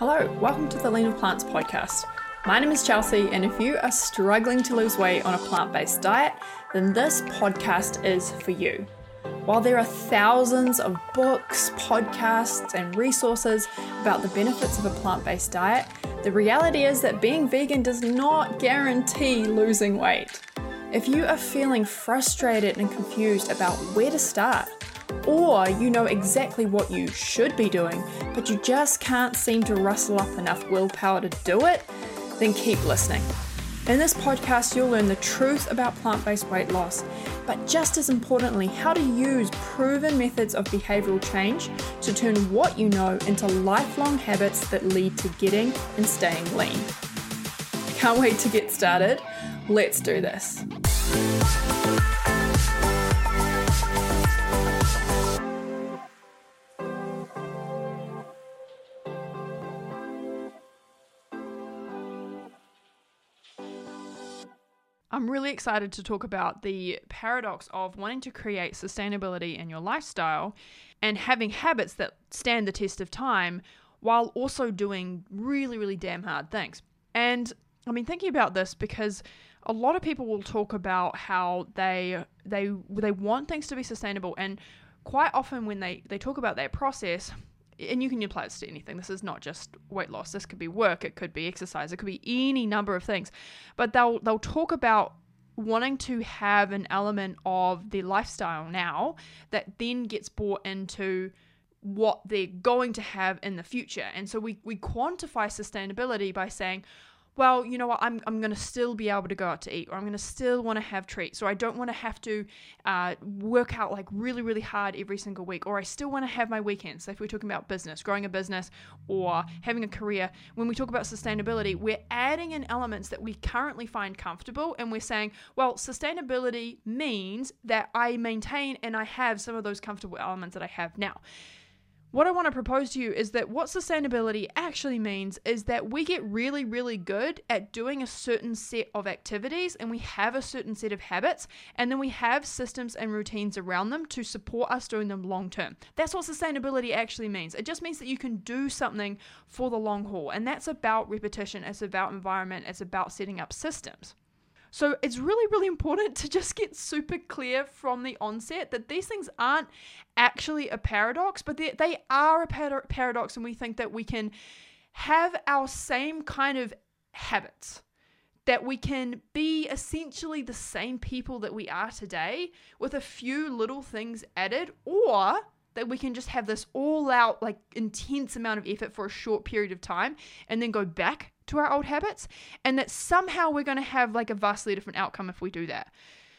Hello, welcome to the Lean with Plants podcast. My name is Chelsea, and if you are struggling to lose weight on a plant-based diet, then this podcast is for you. While there are thousands of books, podcasts, and resources about the benefits of a plant-based diet, the reality is that being vegan does not guarantee losing weight. If you are feeling frustrated and confused about where to start, or you know exactly what you should be doing, but you just can't seem to rustle up enough willpower to do it, then keep listening. In this podcast, you'll learn the truth about plant-based weight loss, but just as importantly, how to use proven methods of behavioral change to turn what you know into lifelong habits that lead to getting and staying lean. Can't wait to get started. Let's do this. I'm really excited to talk about the paradox of wanting to create sustainability in your lifestyle and having habits that stand the test of time while also doing really, really damn hard things. And I've been thinking about this because a lot of people will talk about how they want things to be sustainable, and quite often when they talk about that process, and you can apply this to anything. This is not just weight loss. This could be work. It could be exercise. It could be any number of things. But they'll talk about wanting to have an element of their lifestyle now that then gets brought into what they're going to have in the future. And so we quantify sustainability by saying, well, you know what, I'm going to still be able to go out to eat, or I'm going to still want to have treats, or I don't want to have to work out like really, really hard every single week, or I still want to have my weekends. So if we're talking about business, growing a business, or having a career, when we talk about sustainability, we're adding in elements that we currently find comfortable, and we're saying, well, sustainability means that I maintain and I have some of those comfortable elements that I have now. What I want to propose to you is that what sustainability actually means is that we get really, really good at doing a certain set of activities, and we have a certain set of habits, and then we have systems and routines around them to support us doing them long term. That's what sustainability actually means. It just means that you can do something for the long haul, and that's about repetition, it's about environment, it's about setting up systems. So it's really, really important to just get super clear from the onset that these things aren't actually a paradox, but they are a paradox, and we think that we can have our same kind of habits, that we can be essentially the same people that we are today with a few little things added, or that we can just have this all out, like intense amount of effort for a short period of time and then go back to our old habits, and that somehow we're going to have like a vastly different outcome if we do that.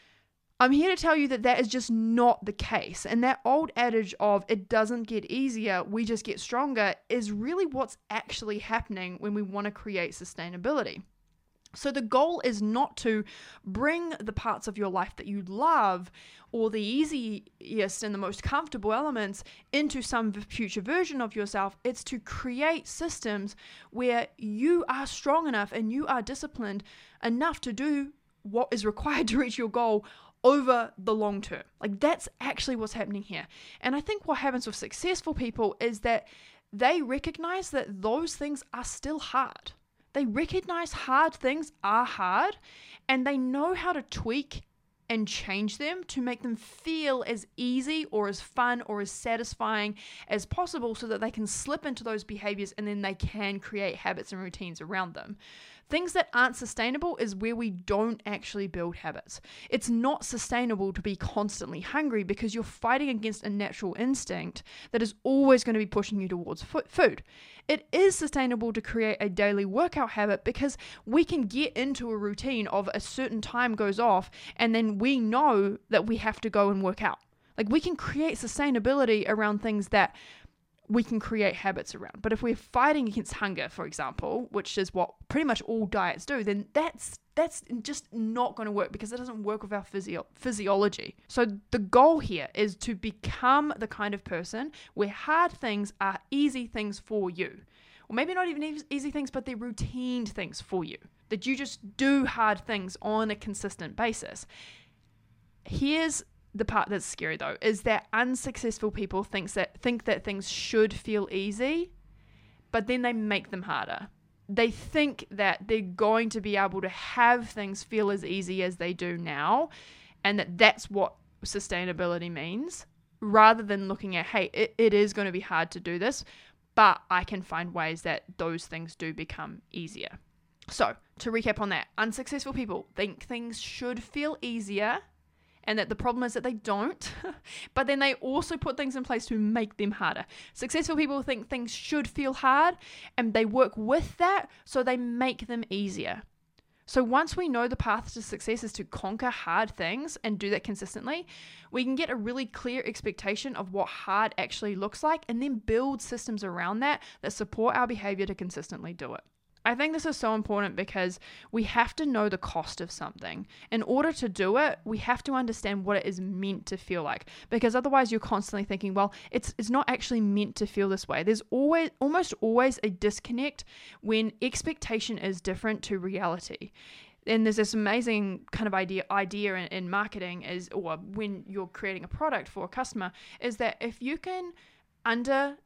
I'm here to tell you that that is just not the case. And that old adage of it doesn't get easier, we just get stronger, is really what's actually happening when we want to create sustainability. So the goal is not to bring the parts of your life that you love or the easiest and the most comfortable elements into some future version of yourself. It's to create systems where you are strong enough and you are disciplined enough to do what is required to reach your goal over the long term. Like, that's actually what's happening here. And I think what happens with successful people is that they recognize that those things are still hard. They recognize hard things are hard, and they know how to tweak and change them to make them feel as easy or as fun or as satisfying as possible, so that they can slip into those behaviors and then they can create habits and routines around them. Things that aren't sustainable is where we don't actually build habits. It's not sustainable to be constantly hungry, because you're fighting against a natural instinct that is always going to be pushing you towards food. It is sustainable to create a daily workout habit, because we can get into a routine of a certain time goes off and then we know that we have to go and work out. Like, we can create sustainability around things that we can create habits around. But if we're fighting against hunger, for example, which is what pretty much all diets do, then that's just not going to work, because it doesn't work with our physiology. So the goal here is to become the kind of person where hard things are easy things for you. Or maybe not even easy things, but they're routine things for you. That you just do hard things on a consistent basis. Here's the part that's scary, though, is that unsuccessful people think that things should feel easy, but then they make them harder. They think that they're going to be able to have things feel as easy as they do now, and that's what sustainability means, rather than looking at, hey, it is going to be hard to do this, but I can find ways that those things do become easier. So, to recap on that, unsuccessful people think things should feel easier, and that the problem is that they don't, but then they also put things in place to make them harder. Successful people think things should feel hard, and they work with that, so they make them easier. So once we know the path to success is to conquer hard things and do that consistently, we can get a really clear expectation of what hard actually looks like, and then build systems around that support our behavior to consistently do it. I think this is so important because we have to know the cost of something. In order to do it, we have to understand what it is meant to feel like, because otherwise you're constantly thinking, well, it's not actually meant to feel this way. There's almost always a disconnect when expectation is different to reality. And there's this amazing kind of idea in marketing or when you're creating a product for a customer, is that if you can under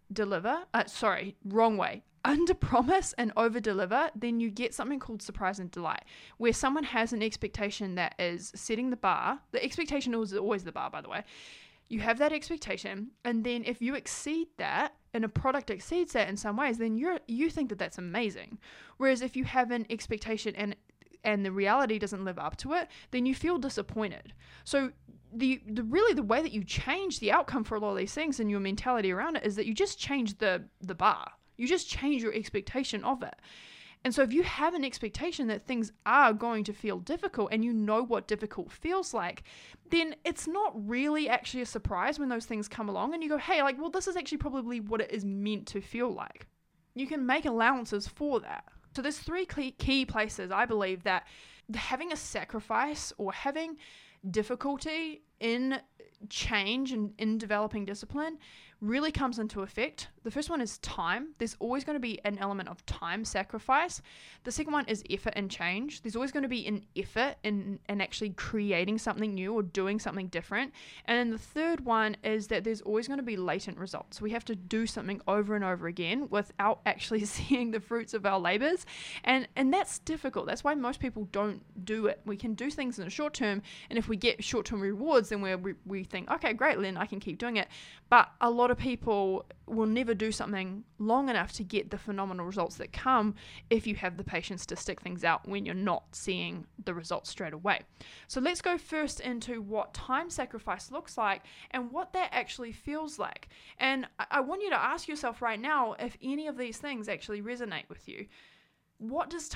promise and over deliver, then you get something called surprise and delight, where someone has an expectation that is setting the bar. The expectation is always the bar, by the way. You have that expectation, and then if you exceed that, and a product exceeds that in some ways, then you think that that's amazing. Whereas if you have an expectation and the reality doesn't live up to it, then you feel disappointed. So the way that you change the outcome for a lot of these things and your mentality around it is that you just change the bar. You just change your expectation of it. And so if you have an expectation that things are going to feel difficult, and you know what difficult feels like, then it's not really actually a surprise when those things come along and you go, hey, well, this is actually probably what it is meant to feel like. You can make allowances for that. So there's 3 key places I believe that having a sacrifice or having difficulty in change and in developing discipline really comes into effect. The first one is time. There's always going to be an element of time sacrifice. The second one is effort and change. There's always going to be an effort in actually creating something new or doing something different. And then the third one is that there's always going to be latent results. We have to do something over and over again without actually seeing the fruits of our labors. And that's difficult. That's why most people don't do it. We can do things in the short term, and if we get short-term rewards, then we think, okay, great, then I can keep doing it. But a lot of people will never do something long enough to get the phenomenal results that come if you have the patience to stick things out when you're not seeing the results straight away. So let's go first into what time sacrifice looks like and what that actually feels like. And I want you to ask yourself right now if any of these things actually resonate with you. What does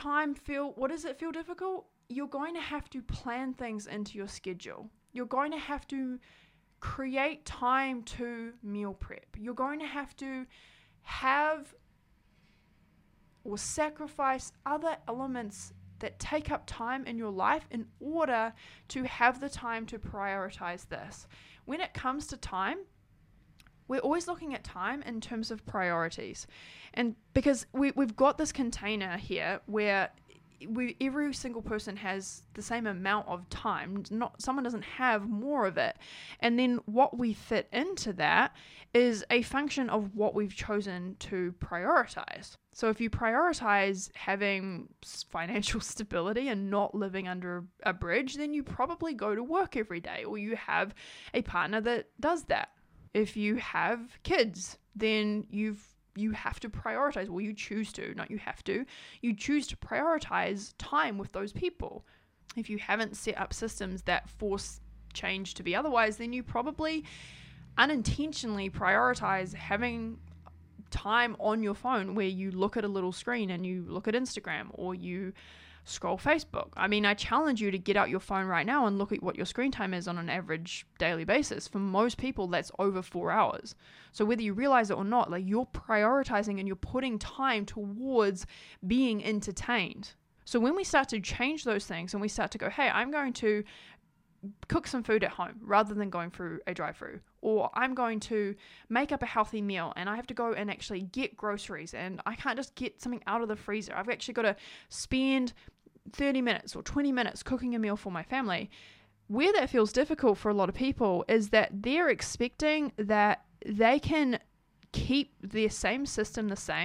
it feel difficult? You're going to have to plan things into your schedule. You're going to have to create time to meal prep. You're going to have to have or sacrifice other elements that take up time in your life in order to have the time to prioritize this. When it comes to time, we're always looking at time in terms of priorities. And because we've got this container here where every single person has the same amount of time. Someone doesn't have more of it. And then what we fit into that is a function of what we've chosen to prioritize. So if you prioritize having financial stability and not living under a bridge, then you probably go to work every day, or you have a partner that does that. If you have kids, then you have to prioritize, well, you choose to, not you have to. You choose to prioritize time with those people. If you haven't set up systems that force change to be otherwise, then you probably unintentionally prioritize having time on your phone where you look at a little screen and you look at Instagram or you scroll Facebook. I mean, I challenge you to get out your phone right now and look at what your screen time is on an average daily basis. For most people, that's over 4 hours. So whether you realize it or not, you're prioritizing and you're putting time towards being entertained. So when we start to change those things and we start to go, hey, I'm going to cook some food at home rather than going through a drive-through, or I'm going to make up a healthy meal and I have to go and actually get groceries and I can't just get something out of the freezer. I've actually got to spend 30 minutes or 20 minutes cooking a meal for my family. Where that feels difficult for a lot of people is that they're expecting that they can keep their same system the same,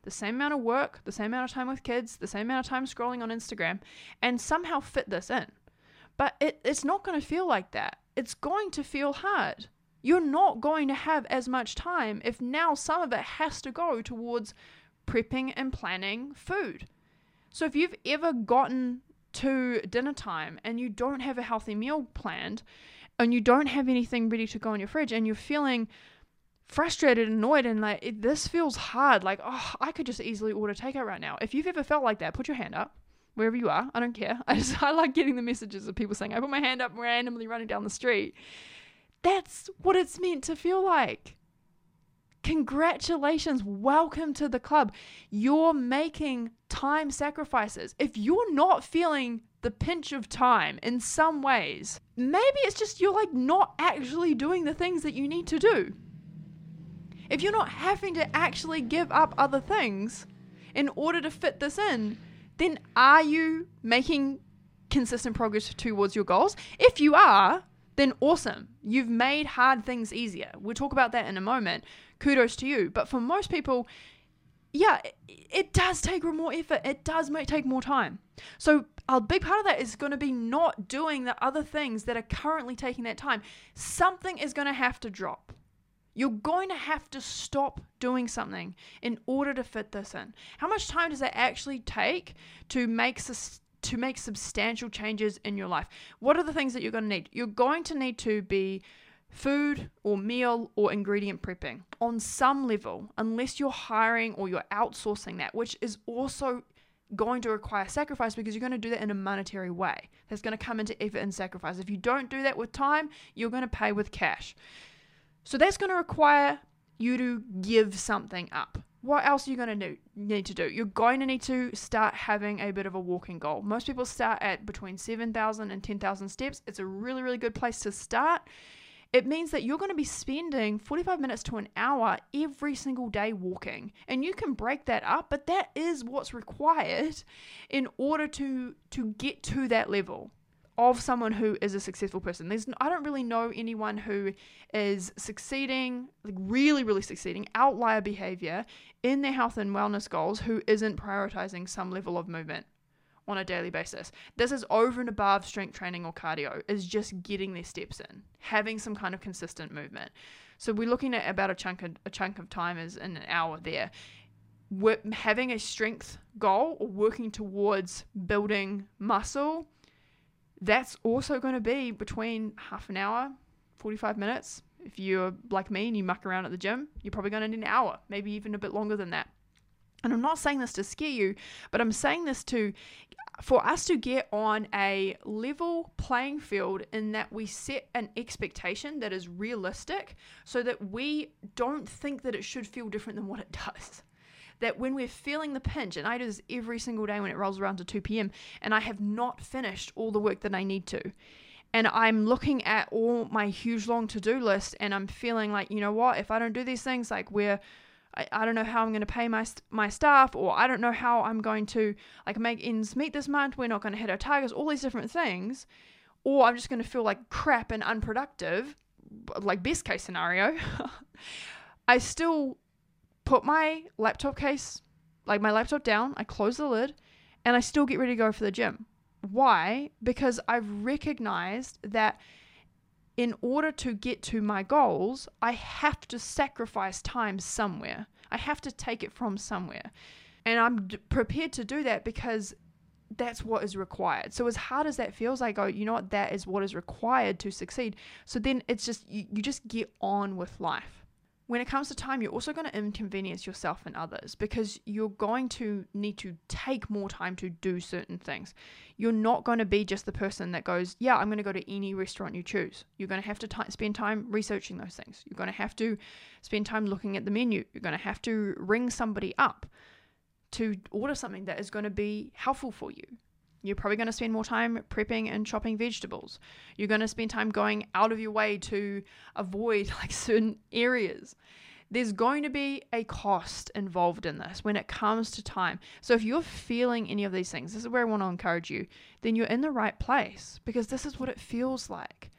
the same amount of work, the same amount of time with kids, the same amount of time scrolling on Instagram, and somehow fit this in. But it's not going to feel like that. It's going to feel hard. You're not going to have as much time if now some of it has to go towards prepping and planning food. So if you've ever gotten to dinner time and you don't have a healthy meal planned and you don't have anything ready to go in your fridge and you're feeling frustrated, annoyed, and like, this feels hard, like, oh, I could just easily order takeout right now. If you've ever felt like that, put your hand up wherever you are. I don't care. I like getting the messages of people saying, I put my hand up randomly running down the street. That's what it's meant to feel like. Congratulations. Welcome to the club. You're making time sacrifices. If you're not feeling the pinch of time in some ways, maybe it's just you're like not actually doing the things that you need to do. If you're not having to actually give up other things in order to fit this in, then are you making consistent progress towards your goals? If you are, then awesome. You've made hard things easier. We'll talk about that in a moment. Kudos to you. But for most people, yeah, it does take more effort. It does take more time. So a big part of that is going to be not doing the other things that are currently taking that time. Something is going to have to drop. You're going to have to stop doing something in order to fit this in. How much time does that actually take to make substantial changes in your life? What are the things that you're going to need? You're going to need to be food or meal or ingredient prepping on some level, unless you're hiring or you're outsourcing that, which is also going to require sacrifice because you're going to do that in a monetary way. That's going to come into effort and sacrifice. If you don't do that with time, you're going to pay with cash. So that's going to require you to give something up. What else are you going to need to do? You're going to need to start having a bit of a walking goal. Most people start at between 7,000 and 10,000 steps. It's a really, really good place to start. It means that you're going to be spending 45 minutes to an hour every single day walking. And you can break that up, but that is what's required in order to get to that level of someone who is a successful person. I don't really know anyone who is succeeding, like really, really succeeding, outlier behavior in their health and wellness goals who isn't prioritizing some level of movement on a daily basis. This is over and above strength training or cardio, is just getting their steps in, having some kind of consistent movement. So we're looking at about a chunk of time is in an hour there. Having a strength goal or working towards building muscle, that's also going to be between half an hour, 45 minutes. If you're like me and you muck around at the gym, you're probably going to need an hour, maybe even a bit longer than that. And I'm not saying this to scare you, but I'm saying this for us to get on a level playing field in that we set an expectation that is realistic so that we don't think that it should feel different than what it does. That when we're feeling the pinch, and I do this every single day when it rolls around to 2 p.m. and I have not finished all the work that I need to, and I'm looking at all my huge long to-do list and I'm feeling like, you know what, if I don't do these things, like I don't know how I'm going to pay my staff, or I don't know how I'm going to like make ends meet this month, we're not going to hit our targets, all these different things, or I'm just going to feel like crap and unproductive, like best case scenario, I still put my laptop case, like my laptop down, I close the lid, and I still get ready to go for the gym. Why? Because I've recognized that in order to get to my goals, I have to sacrifice time somewhere. I have to take it from somewhere. And I'm prepared to do that because that's what is required. So as hard as that feels, I go, you know what, that is what is required to succeed. So then it's just, you just get on with life. When it comes to time, you're also going to inconvenience yourself and others because you're going to need to take more time to do certain things. You're not going to be just the person that goes, yeah, I'm going to go to any restaurant you choose. You're going to have to spend time researching those things. You're going to have to spend time looking at the menu. You're going to have to ring somebody up to order something that is going to be helpful for you. You're probably going to spend more time prepping and chopping vegetables. You're going to spend time going out of your way to avoid like certain areas. There's going to be a cost involved in this when it comes to time. So if you're feeling any of these things, this is where I want to encourage you, then you're in the right place because this is what it feels like.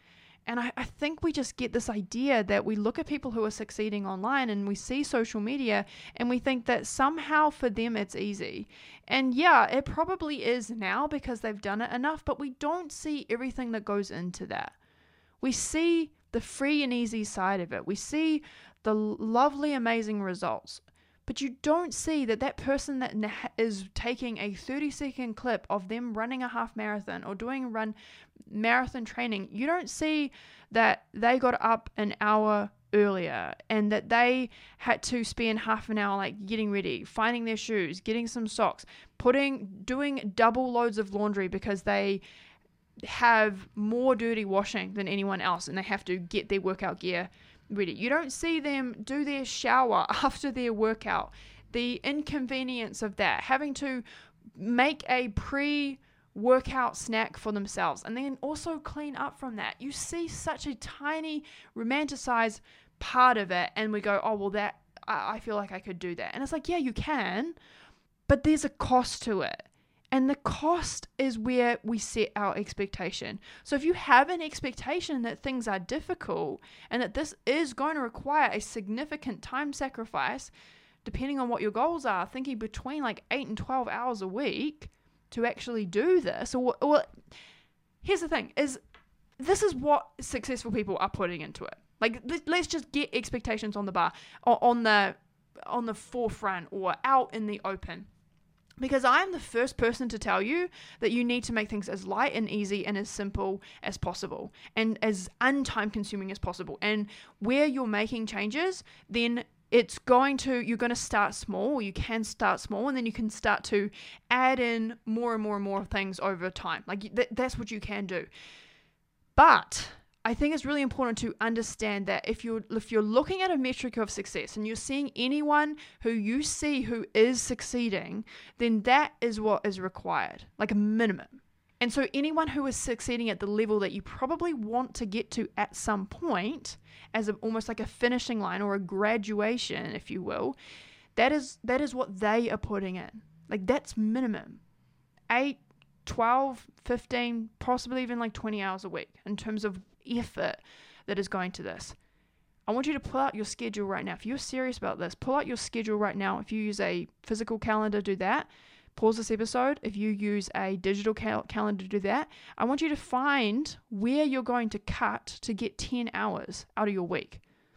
And I think we just get this idea that we look at people who are succeeding online and we see social media and we think that somehow for them it's easy. And yeah, it probably is now because they've done it enough, but we don't see everything that goes into that. We see the free and easy side of it. We see the lovely, amazing results. But you don't see that person that is taking a 30-second clip of them running a half marathon or doing marathon training, you don't see that they got up an hour earlier and that they had to spend half an hour like getting ready, finding their shoes, getting some socks, doing double loads of laundry because they have more dirty washing than anyone else and they have to get their workout gear ready. You don't see them do their shower after their workout. The inconvenience of that, having to make a pre-workout snack for themselves and then also clean up from that. You see such a tiny romanticized part of it and we go, oh, well, I feel like I could do that. And it's like, yeah, you can, but there's a cost to it. And the cost is where we set our expectation. So if you have an expectation that things are difficult and that this is going to require a significant time sacrifice, depending on what your goals are, thinking between like 8 and 12 hours a week to actually do this, or here's the thing, is this is what successful people are putting into it. Like, let's just get expectations on the bar, or on the forefront, or out in the open. Because I am the first person to tell you that you need to make things as light and easy and as simple as possible and as untime consuming as possible. And where you're making changes, then you're going to start small, or you can start small, and then you can start to add in more and more and more things over time. Like that's what you can do. But I think it's really important to understand that if you're looking at a metric of success and you're seeing anyone who you see who is succeeding, then that is what is required, like a minimum. And so anyone who is succeeding at the level that you probably want to get to at some point, as almost like a finishing line or a graduation, if you will, that is what they are putting in. Like that's minimum. 8, 12, 15, possibly even like 20 hours a week in terms of effort that is going to this. I want you to pull out your schedule right now. If you're serious about this, pull out your schedule right now. If you use a physical calendar, do that. Pause this episode. If you use a digital calendar, do that. I want you to find where you're going to cut to get 10 hours out of your week.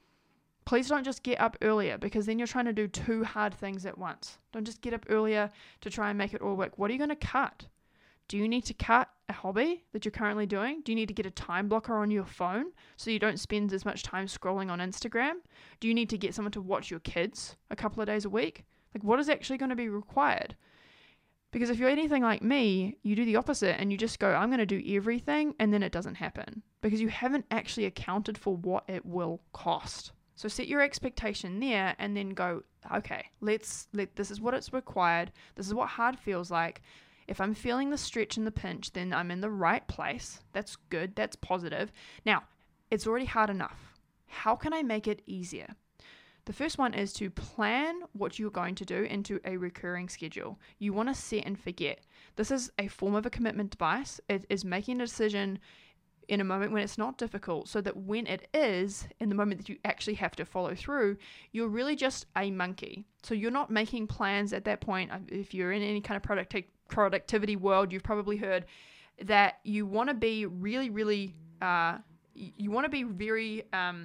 Please don't just get up earlier, because then you're trying to do 2 hard things at once. Don't just get up earlier to try and make it all work. What are you going to cut? Do you need to cut a hobby that you're currently doing? Do you need to get a time blocker on your phone so you don't spend as much time scrolling on Instagram? Do you need to get someone to watch your kids a couple of days a week? Like, what is actually going to be required? Because if you're anything like me, you do the opposite and you just go, I'm going to do everything, and then it doesn't happen because you haven't actually accounted for what it will cost. So set your expectation there and then go, okay, this is what it's required. This is what hard feels like. If I'm feeling the stretch and the pinch, then I'm in the right place. That's good. That's positive. Now, it's already hard enough. How can I make it easier? The first one is to plan what you're going to do into a recurring schedule. You want to set and forget. This is a form of a commitment device. It is making a decision in a moment when it's not difficult, so that when it is, in the moment that you actually have to follow through, you're really just a monkey. So you're not making plans at that point. If you're in any kind of productivity world, you've probably heard that you want to be really, really, you want to be very,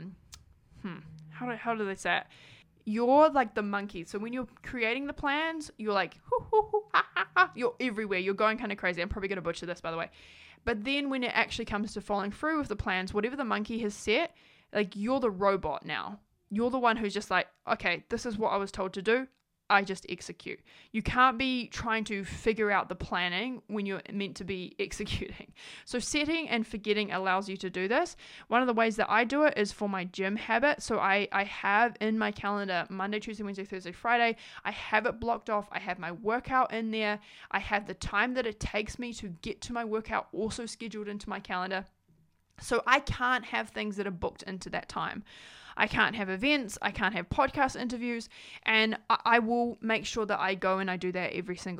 how do they say it? You're like the monkey. So when you're creating the plans, you're like, hoo, hoo, hoo, ha, ha, ha. You're everywhere. You're going kind of crazy. I'm probably going to butcher this, by the way. But then when it actually comes to following through with the plans, whatever the monkey has set, like you're the robot now. You're the one who's just like, okay, this is what I was told to do. I just execute. You can't be trying to figure out the planning when you're meant to be executing. So setting and forgetting allows you to do this. One of the ways that I do it is for my gym habit. So I have in my calendar Monday, Tuesday, Wednesday, Thursday, Friday. I have it blocked off. I have my workout in there. I have the time that it takes me to get to my workout also scheduled into my calendar. So I can't have things that are booked into that time. I can't have events, I can't have podcast interviews, and I will make sure that I go and I do that every single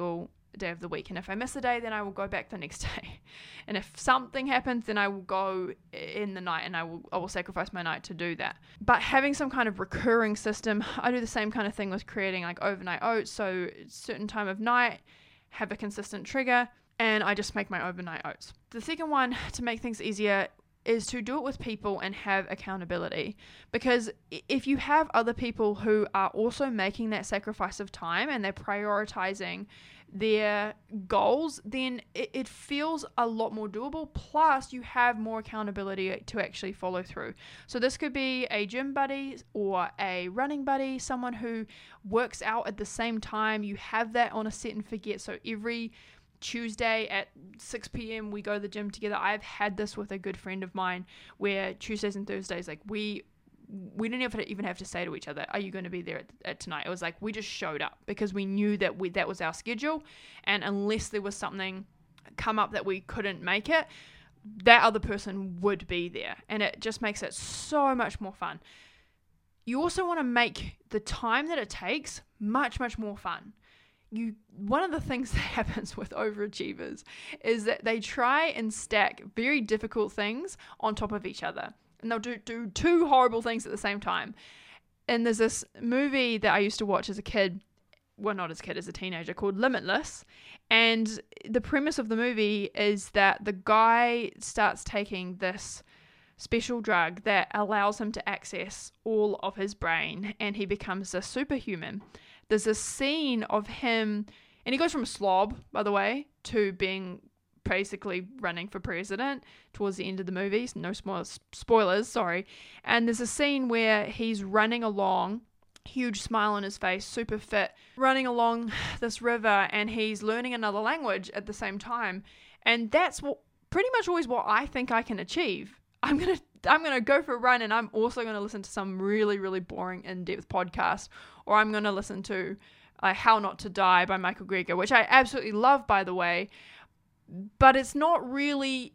day of the week. And if I miss a day, then I will go back the next day. And if something happens, then I will go in the night, and I will sacrifice my night to do that. But having some kind of recurring system, I do the same kind of thing with creating like overnight oats. So certain time of night, have a consistent trigger, and I just make my overnight oats. The second one, to make things easier, is to do it with people and have accountability. Because if you have other people who are also making that sacrifice of time and they're prioritizing their goals, then it feels a lot more doable. Plus, you have more accountability to actually follow through. So this could be a gym buddy or a running buddy, someone who works out at the same time. You have that on a set and forget. So every Tuesday at 6 p.m. we go to the gym together. I've had this with a good friend of mine where Tuesdays and Thursdays, like we didn't even have to say to each other, are you going to be there at tonight? It was like we just showed up because we knew that that was our schedule, and unless there was something come up that we couldn't make it, that other person would be there, and it just makes it so much more fun. You also want to make the time that it takes much, much more fun. One of the things that happens with overachievers is that they try and stack very difficult things on top of each other. And they'll do two horrible things at the same time. And there's this movie that I used to watch as a kid, well, not as a kid, as a teenager, called Limitless. And the premise of the movie is that the guy starts taking this special drug that allows him to access all of his brain, and he becomes a superhuman. There's a scene of him, and he goes from a slob, by the way, to being basically running for president towards the end of the movie. No spoilers, sorry. And there's a scene where he's running along, huge smile on his face, super fit, running along this river, and he's learning another language at the same time. And that's pretty much always what I think I can achieve. I'm gonna go for a run, and I'm also gonna listen to some really, really boring in-depth podcast, or I'm gonna listen to How Not to Die by Michael Greger, which I absolutely love, by the way. But it's not really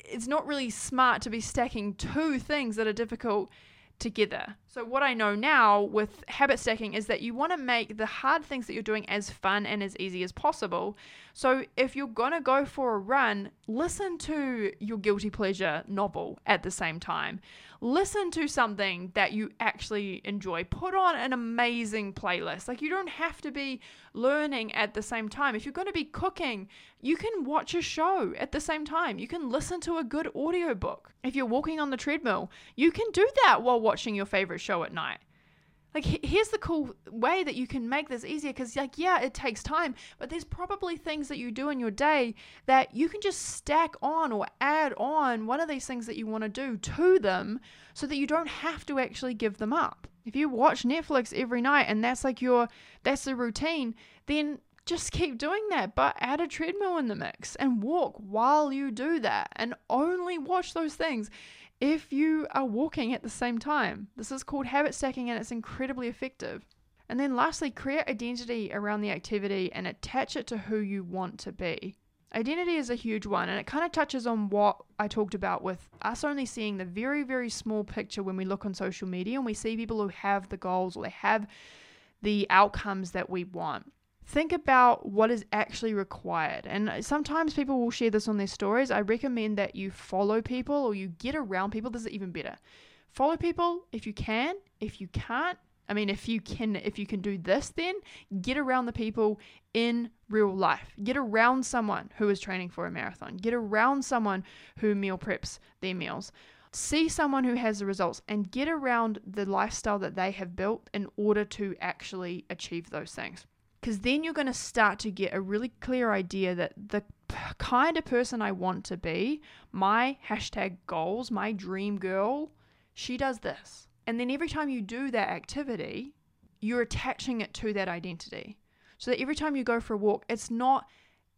smart to be stacking two things that are difficult together. So what I know now with habit stacking is that you want to make the hard things that you're doing as fun and as easy as possible. So if you're going to go for a run, listen to your guilty pleasure novel at the same time. Listen to something that you actually enjoy. Put on an amazing playlist. Like, you don't have to be learning at the same time. If you're going to be cooking, you can watch a show at the same time. You can listen to a good audiobook. If you're walking on the treadmill, you can do that while watching your favorite show at night. Like, here's the cool way that you can make this easier, because, like, yeah, it takes time, but there's probably things that you do in your day that you can just stack on or add on one of these things that you want to do to them so that you don't have to actually give them up. If you watch Netflix every night and that's the routine, then just keep doing that, but add a treadmill in the mix and walk while you do that, and only watch those things if you are walking at the same time. This is called habit stacking, and it's incredibly effective. And then lastly, create identity around the activity and attach it to who you want to be. Identity is a huge one, and it kind of touches on what I talked about with us only seeing the very, very small picture when we look on social media and we see people who have the goals or they have the outcomes that we want. Think about what is actually required. And sometimes people will share this on their stories. I recommend that you follow people or you get around people. This is even better. Follow people if you can. If you can't, if you can do this, then get around the people in real life. Get around someone who is training for a marathon. Get around someone who meal preps their meals. See someone who has the results and get around the lifestyle that they have built in order to actually achieve those things. Because then you're going to start to get a really clear idea that the kind of person I want to be, my #goals, my dream girl, she does this. And then every time you do that activity, you're attaching it to that identity. So that every time you go for a walk, it's not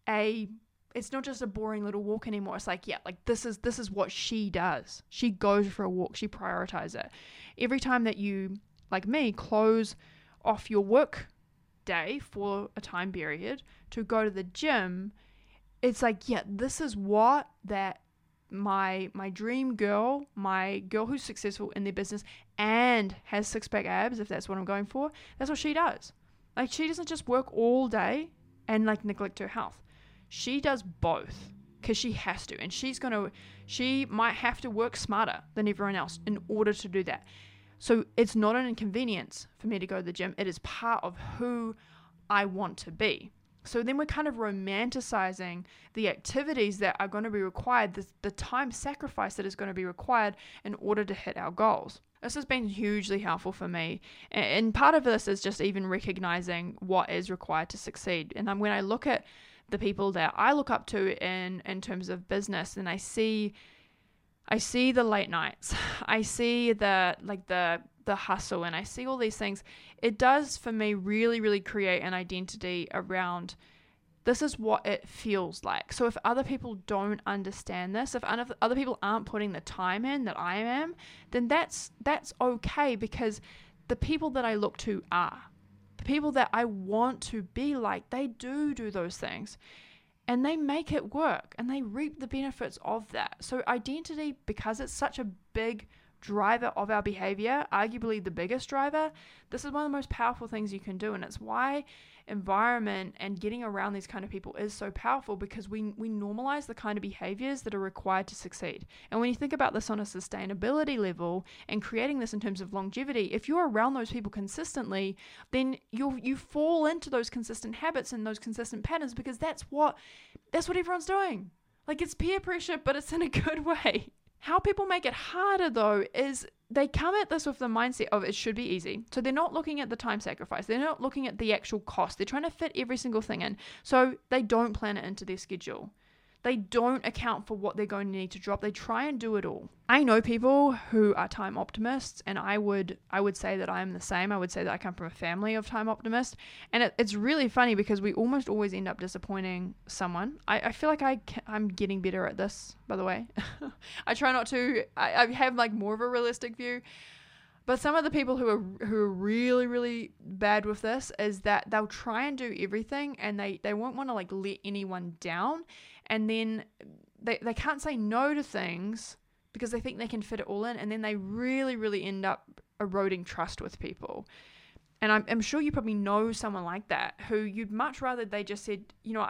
just a boring little walk anymore. It's like, this is what she does. She goes for a walk. She prioritizes it. Every time that you, like me, close off your work day for a time period to go to the gym, it's like, this is what that my dream girl, my girl who's successful in their business and has six-pack abs, if that's what I'm going for, that's what she does. Like, she doesn't just work all day. and like neglect her health. She does both because she has to, and she might have to work smarter than everyone else in order to do that. So it's not an inconvenience for me to go to the gym. It is part of who I want to be. So then we're kind of romanticizing the activities that are going to be required, the time sacrifice that is going to be required in order to hit our goals. This has been hugely helpful for me. And part of this is just even recognizing what is required to succeed. And when I look at the people that I look up to in terms of business, and I see the late nights, I see the hustle, and I see all these things. It does for me really, really create an identity around this is what it feels like. So if other people don't understand this, if other people aren't putting the time in that I am, then that's okay, because the people that I look to are. The people that I want to be like, they do those things. And they make it work, and they reap the benefits of that. So identity, because it's such a big driver of our behavior, arguably the biggest driver, this is one of the most powerful things you can do. And it's why environment and getting around these kind of people is so powerful, because we normalize the kind of behaviors that are required to succeed. And when you think about this on a sustainability level and creating this in terms of longevity, if you're around those people consistently, then you fall into those consistent habits and those consistent patterns, because that's what everyone's doing. Like, it's peer pressure, but it's in a good way. How people make it harder, though, is they come at this with the mindset of it should be easy. So they're not looking at the time sacrifice. They're not looking at the actual cost. They're trying to fit every single thing in. So they don't plan it into their schedule. They don't account for what they're going to need to drop. They try and do it all. I know people who are time optimists, and I would say that I am the same. I would say that I come from a family of time optimists. And it's really funny because we almost always end up disappointing someone. I feel like I'm getting better at this, by the way. I try not to. I have like more of a realistic view. But some of the people who are really, really bad with this is that they'll try and do everything, and they won't want to like let anyone down. And then they can't say no to things because they think they can fit it all in. And then they really, really end up eroding trust with people. And I'm sure you probably know someone like that, who you'd much rather they just said,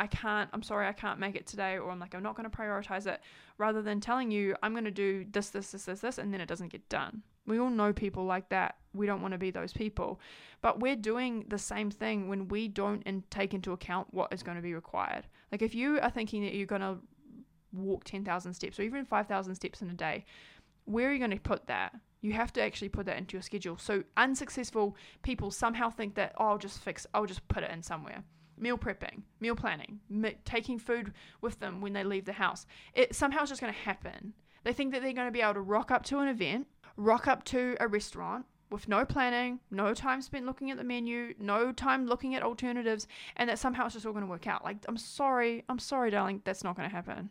I'm sorry, I can't make it today. Or I'm not going to prioritize it, rather than telling you, I'm going to do this, and then it doesn't get done. We all know people like that. We don't want to be those people. But we're doing the same thing when we don't take into account what is going to be required. Like, if you are thinking that you're going to walk 10,000 steps or even 5,000 steps in a day, where are you going to put that? You have to actually put that into your schedule. So unsuccessful people somehow think that, I'll just put it in somewhere. Meal prepping, meal planning, taking food with them when they leave the house. It somehow is just going to happen. They think that they're going to be able to rock up to an event, rock up to a restaurant with no planning, no time spent looking at the menu, no time looking at alternatives, and that somehow it's just all going to work out. Like, I'm sorry, darling, that's not going to happen.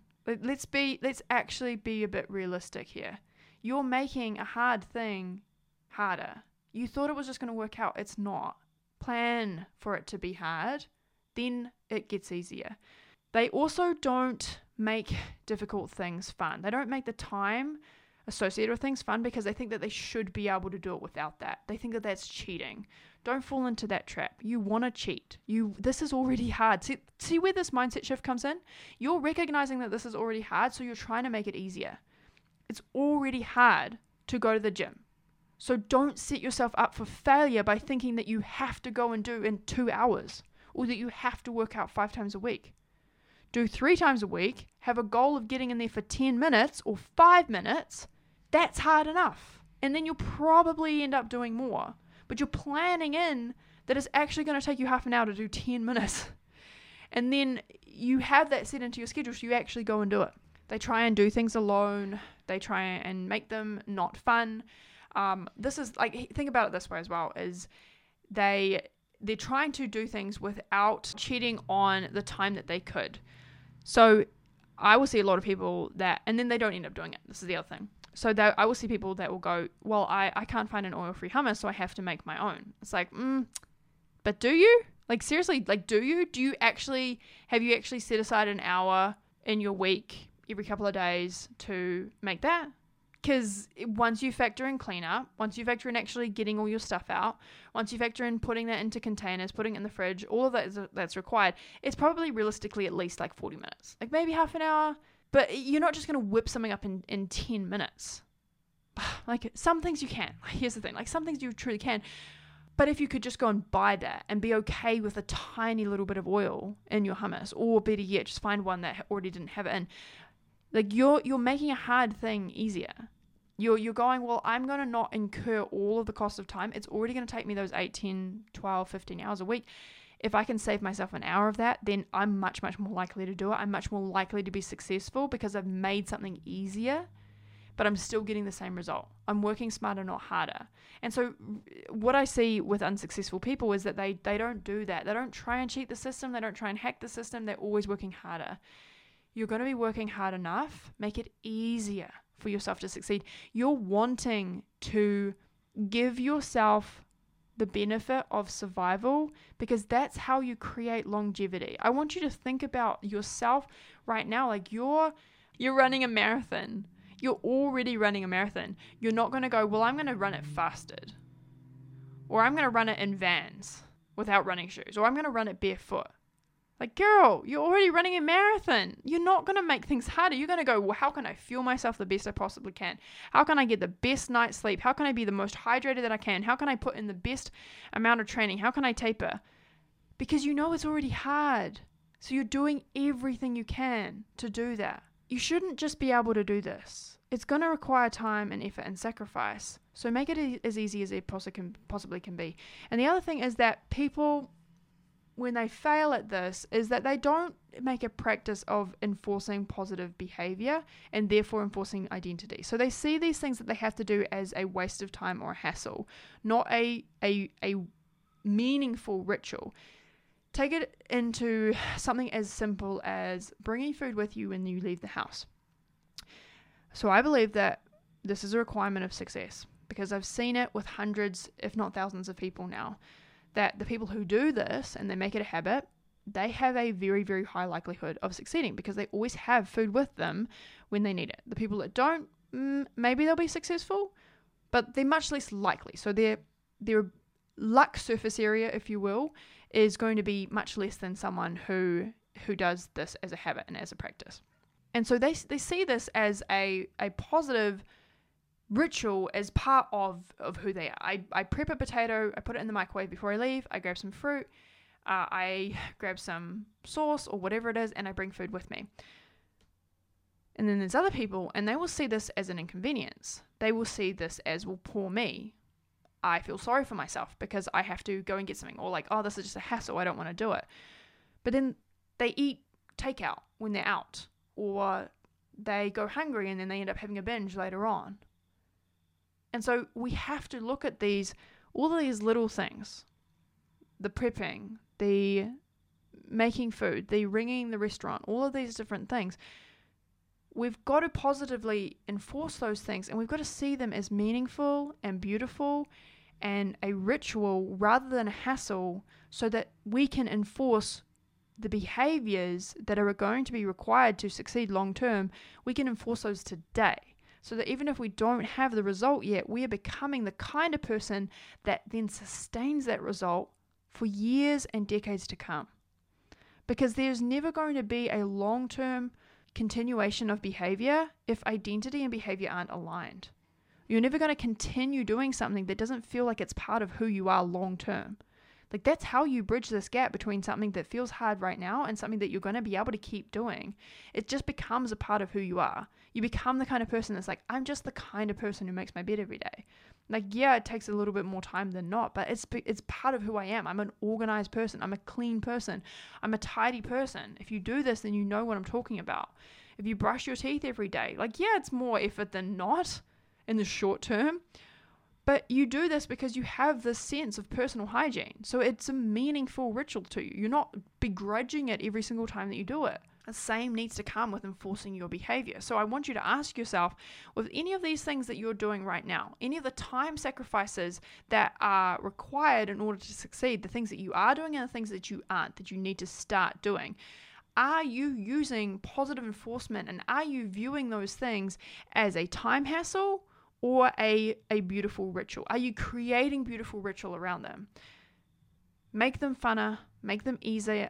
Let's actually be a bit realistic here. You're making a hard thing harder. You thought it was just going to work out. It's not. Plan for it to be hard, then it gets easier. They also don't make difficult things fun. They don't make the time associated with things fun because they think that they should be able to do it without that. They think that that's cheating. Don't fall into that trap. You want to cheat. This is already hard. See where this mindset shift comes in? You're recognizing that this is already hard, so you're trying to make it easier. It's already hard to go to the gym. So don't set yourself up for failure by thinking that you have to go and do in 2 hours, or that you have to work out 5 times a week. Do 3 times a week, have a goal of getting in there for 10 minutes or 5 minutes. That's hard enough. And then you'll probably end up doing more. But you're planning in that it's actually going to take you half an hour to do 10 minutes. And then you have that set into your schedule, so you actually go and do it. They try and do things alone. They try and make them not fun. This is like, think about it this way as well, is they're trying to do things without cheating on the time that they could. So I will see a lot of people that, and then they don't end up doing it. This is the other thing. So I will see people that will go, well, I can't find an oil-free hummus, so I have to make my own. It's like, but do you? Like, seriously, like, do you? Have you actually set aside an hour in your week every couple of days to make that? Because once you factor in cleanup, once you factor in actually getting all your stuff out, once you factor in putting that into containers, putting it in the fridge, all of that that's required, it's probably realistically at least like 40 minutes, like maybe half an hour. But you're not just going to whip something up in 10 minutes. Like some things you can. Here's the thing, like some things you truly can. But if you could just go and buy that and be okay with a tiny little bit of oil in your hummus, or better yet, just find one that already didn't have it in, like you're making a hard thing easier. You're going, well, I'm going to not incur all of the cost of time. It's already going to take me those 8, 10, 12, 15 hours a week. If I can save myself an hour of that, then I'm much, much more likely to do it. I'm much more likely to be successful because I've made something easier, but I'm still getting the same result. I'm working smarter, not harder. And so what I see with unsuccessful people is that they don't do that. They don't try and cheat the system. They don't try and hack the system. They're always working harder. You're going to be working hard enough. Make it easier for yourself to succeed. You're wanting to give yourself the benefit of survival because that's how you create longevity. I want you to think about yourself right now like you're running a marathon. You're already running a marathon. You're not going to go, well, I'm going to run it fasted. Or I'm going to run it in Vans without running shoes. Or I'm going to run it barefoot. Like, girl, you're already running a marathon. You're not going to make things harder. You're going to go, well, how can I fuel myself the best I possibly can? How can I get the best night's sleep? How can I be the most hydrated that I can? How can I put in the best amount of training? How can I taper? Because you know it's already hard. So you're doing everything you can to do that. You shouldn't just be able to do this. It's going to require time and effort and sacrifice. So make it as easy as it possibly can be. And the other thing is that people, when they fail at this, is that they don't make a practice of enforcing positive behavior and therefore enforcing identity. So they see these things that they have to do as a waste of time or a hassle, not a meaningful ritual. Take it into something as simple as bringing food with you when you leave the house. So I believe that this is a requirement of success because I've seen it with hundreds, if not thousands of people now, that the people who do this and they make it a habit, they have a very, very high likelihood of succeeding because they always have food with them when they need it. The people that don't, maybe they'll be successful, but they're much less likely. So their luck surface area, if you will, is going to be much less than someone who does this as a habit and as a practice. And so they see this as a positive ritual as part of who they are. I prep a potato, I put it in the microwave before I leave, I grab some fruit, I grab some sauce or whatever it is, and I bring food with me. And then there's other people, and they will see this as an inconvenience. They will see this as, well, poor me. I feel sorry for myself because I have to go and get something. Or like, oh, this is just a hassle, I don't want to do it. But then they eat takeout when they're out. Or they go hungry and then they end up having a binge later on. And so we have to look at all of these little things. The prepping, the making food, the ringing the restaurant, all of these different things. We've got to positively enforce those things and we've got to see them as meaningful and beautiful and a ritual rather than a hassle so that we can enforce the behaviors that are going to be required to succeed long term. We can enforce those today so that even if we don't have the result yet, we are becoming the kind of person that then sustains that result for years and decades to come. Because there's never going to be a long-term continuation of behavior if identity and behavior aren't aligned. You're never going to continue doing something that doesn't feel like it's part of who you are long term. Like that's how you bridge this gap between something that feels hard right now and something that you're going to be able to keep doing. It just becomes a part of who you are. You become the kind of person that's like, I'm just the kind of person who makes my bed every day. Like, yeah, it takes a little bit more time than not, but it's part of who I am. I'm an organized person. I'm a clean person. I'm a tidy person. If you do this, then you know what I'm talking about. If you brush your teeth every day, like, yeah, it's more effort than not in the short term, but you do this because you have this sense of personal hygiene. So it's a meaningful ritual to you. You're not begrudging it every single time that you do it. The same needs to come with enforcing your behavior. So I want you to ask yourself, with any of these things that you're doing right now, any of the time sacrifices that are required in order to succeed, the things that you are doing and the things that you aren't, that you need to start doing, Are you using positive enforcement, and are you viewing those things as a time hassle or a beautiful ritual? Are you creating beautiful ritual around them? Make them funner, make them easier,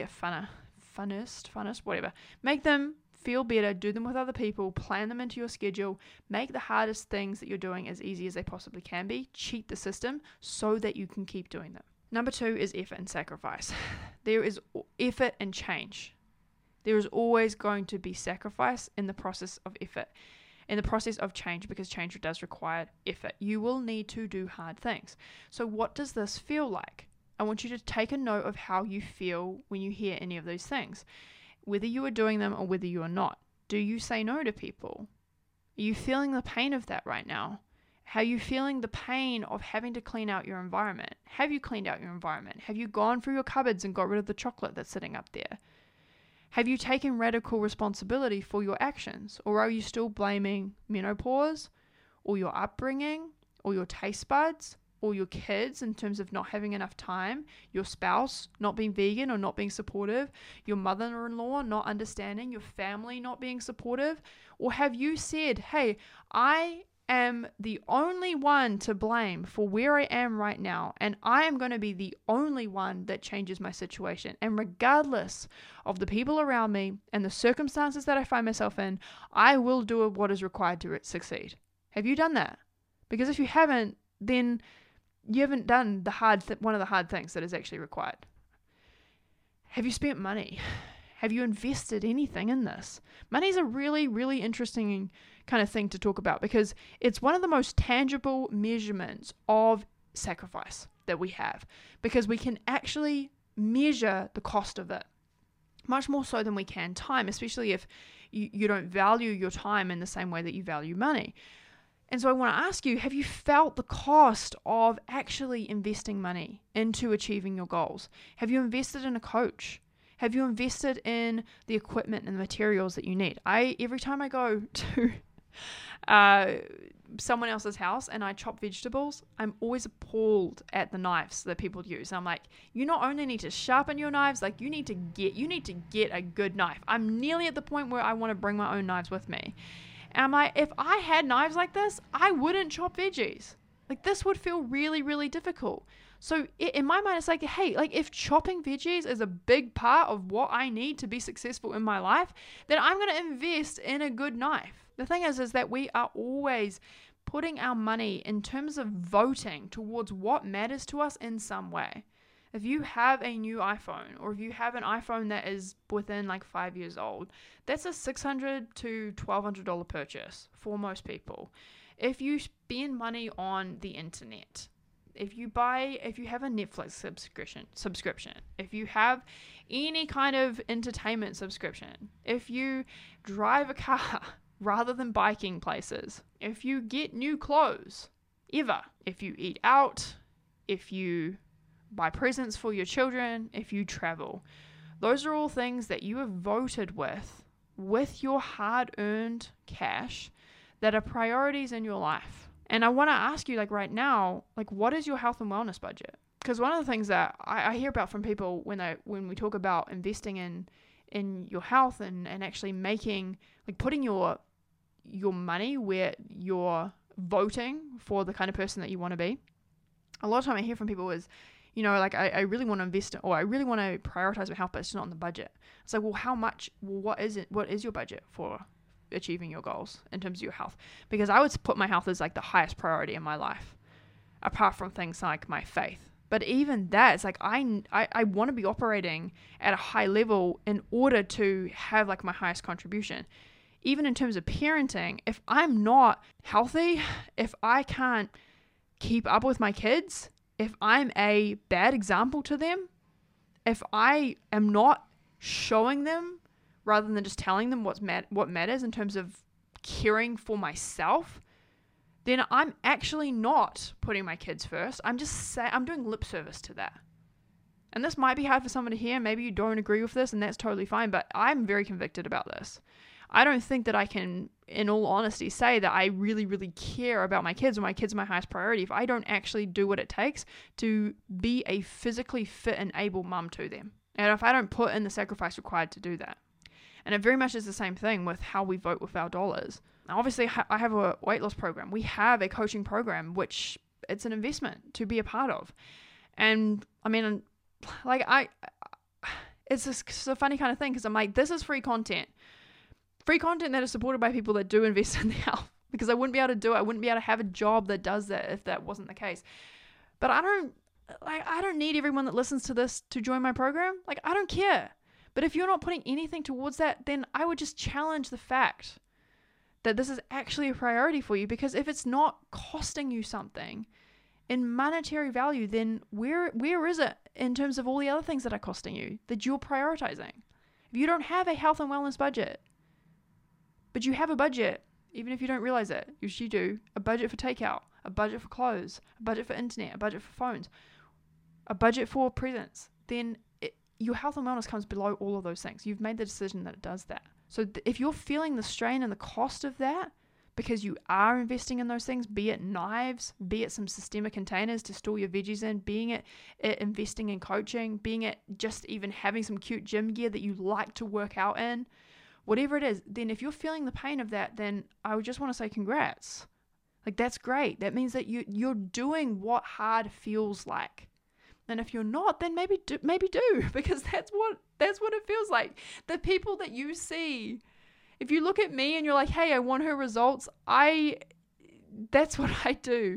funnest, whatever. Make them feel better, do them with other people, plan them into your schedule, make the hardest things that you're doing as easy as they possibly can be, cheat the system so that you can keep doing them. Number 2 is effort and sacrifice. There is effort and change. There is always going to be sacrifice in the process of effort, in the process of change, because change does require effort. You will need to do hard things. So what does this feel like? I want you to take a note of how you feel when you hear any of those things, whether you are doing them or whether you are not. Do you say no to people? Are you feeling the pain of that right now? How are you feeling the pain of having to clean out your environment? Have you cleaned out your environment? Have you gone through your cupboards and got rid of the chocolate that's sitting up there? Have you taken radical responsibility for your actions? Or are you still blaming menopause, or your upbringing, or your taste buds, or your kids in terms of not having enough time, your spouse not being vegan or not being supportive, your mother-in-law not understanding, your family not being supportive? Or have you said, hey, I am the only one to blame for where I am right now, and I am going to be the only one that changes my situation, and regardless of the people around me and the circumstances that I find myself in, I will do what is required to succeed? Have you done that? Because if you haven't, then you haven't done one of the hard things that is actually required. Have you spent money? Have you invested anything in this? Money is a really, really interesting kind of thing to talk about, because it's one of the most tangible measurements of sacrifice that we have, because we can actually measure the cost of it much more so than we can time, especially if you don't value your time in the same way that you value money. And so I want to ask you, have you felt the cost of actually investing money into achieving your goals? Have you invested in a coach? Have you invested in the equipment and the materials that you need? Every time I go to someone else's house and I chop vegetables, I'm always appalled at the knives that people use. I'm like, you not only need to sharpen your knives, like you need to get a good knife. I'm nearly at the point where I want to bring my own knives with me. And I'm like, if I had knives like this, I wouldn't chop veggies. Like, this would feel really, really difficult. So in my mind, it's like, hey, like if chopping veggies is a big part of what I need to be successful in my life, then I'm going to invest in a good knife. The thing is that we are always putting our money in terms of voting towards what matters to us in some way. If you have a new iPhone, or if you have an iPhone that is within like 5 years old, that's a $600 to $1,200 purchase for most people. If you spend money on the internet, if you have a Netflix subscription, if you have any kind of entertainment subscription, if you drive a car rather than biking places, if you get new clothes, if you eat out, if you buy presents for your children, if you travel, those are all things that you have voted with your hard-earned cash that are priorities in your life. And I want to ask you, like right now, like what is your health and wellness budget? Because one of the things that I hear about from people when we talk about investing in your health and actually putting your money where you're voting for the kind of person that you want to be. A lot of time I hear from people is, like I really want to invest or I really want to prioritize my health, but it's not on the budget. It's like, well, how much? What is it? What is your budget for achieving your goals in terms of your health? Because I would put my health as like the highest priority in my life, apart from things like my faith. But even that, it's like I want to be operating at a high level in order to have like my highest contribution. Even in terms of parenting, if I'm not healthy, if I can't keep up with my kids, if I'm a bad example to them, if I am not showing them rather than just telling them what matters in terms of caring for myself, then I'm actually not putting my kids first. I'm doing lip service to that. And this might be hard for someone to hear. Maybe you don't agree with this, and that's totally fine. But I'm very convicted about this. I don't think that I can, in all honesty, say that I really, really care about my kids or my kids are my highest priority if I don't actually do what it takes to be a physically fit and able mum to them. And if I don't put in the sacrifice required to do that. And it very much is the same thing with how we vote with our dollars. Now, obviously, I have a weight loss program. We have a coaching program, which it's an investment to be a part of. And I mean, like it's just a funny kind of thing because I'm like, this is free content that is supported by people that do invest in their health, because I wouldn't be able to do it. I wouldn't be able to have a job that does that if that wasn't the case. But I don't need everyone that listens to this to join my program. Like, I don't care. But if you're not putting anything towards that, then I would just challenge the fact that this is actually a priority for you, because if it's not costing you something in monetary value, then where is it in terms of all the other things that are costing you that you're prioritizing? If you don't have a health and wellness budget, but you have a budget, even if you don't realize it, you do, a budget for takeout, a budget for clothes, a budget for internet, a budget for phones, a budget for presents, then your health and wellness comes below all of those things. You've made the decision that it does that. So if you're feeling the strain and the cost of that because you are investing in those things, be it knives, be it some systemic containers to store your veggies in, being it investing in coaching, being it just even having some cute gym gear that you like to work out in, whatever it is, then if you're feeling the pain of that, then I would just want to say congrats. Like, that's great. That means that you're doing what hard feels like. And if you're not, then maybe do, because that's what it feels like. The people that you see, if you look at me and you're like, hey, I want her results, that's what I do.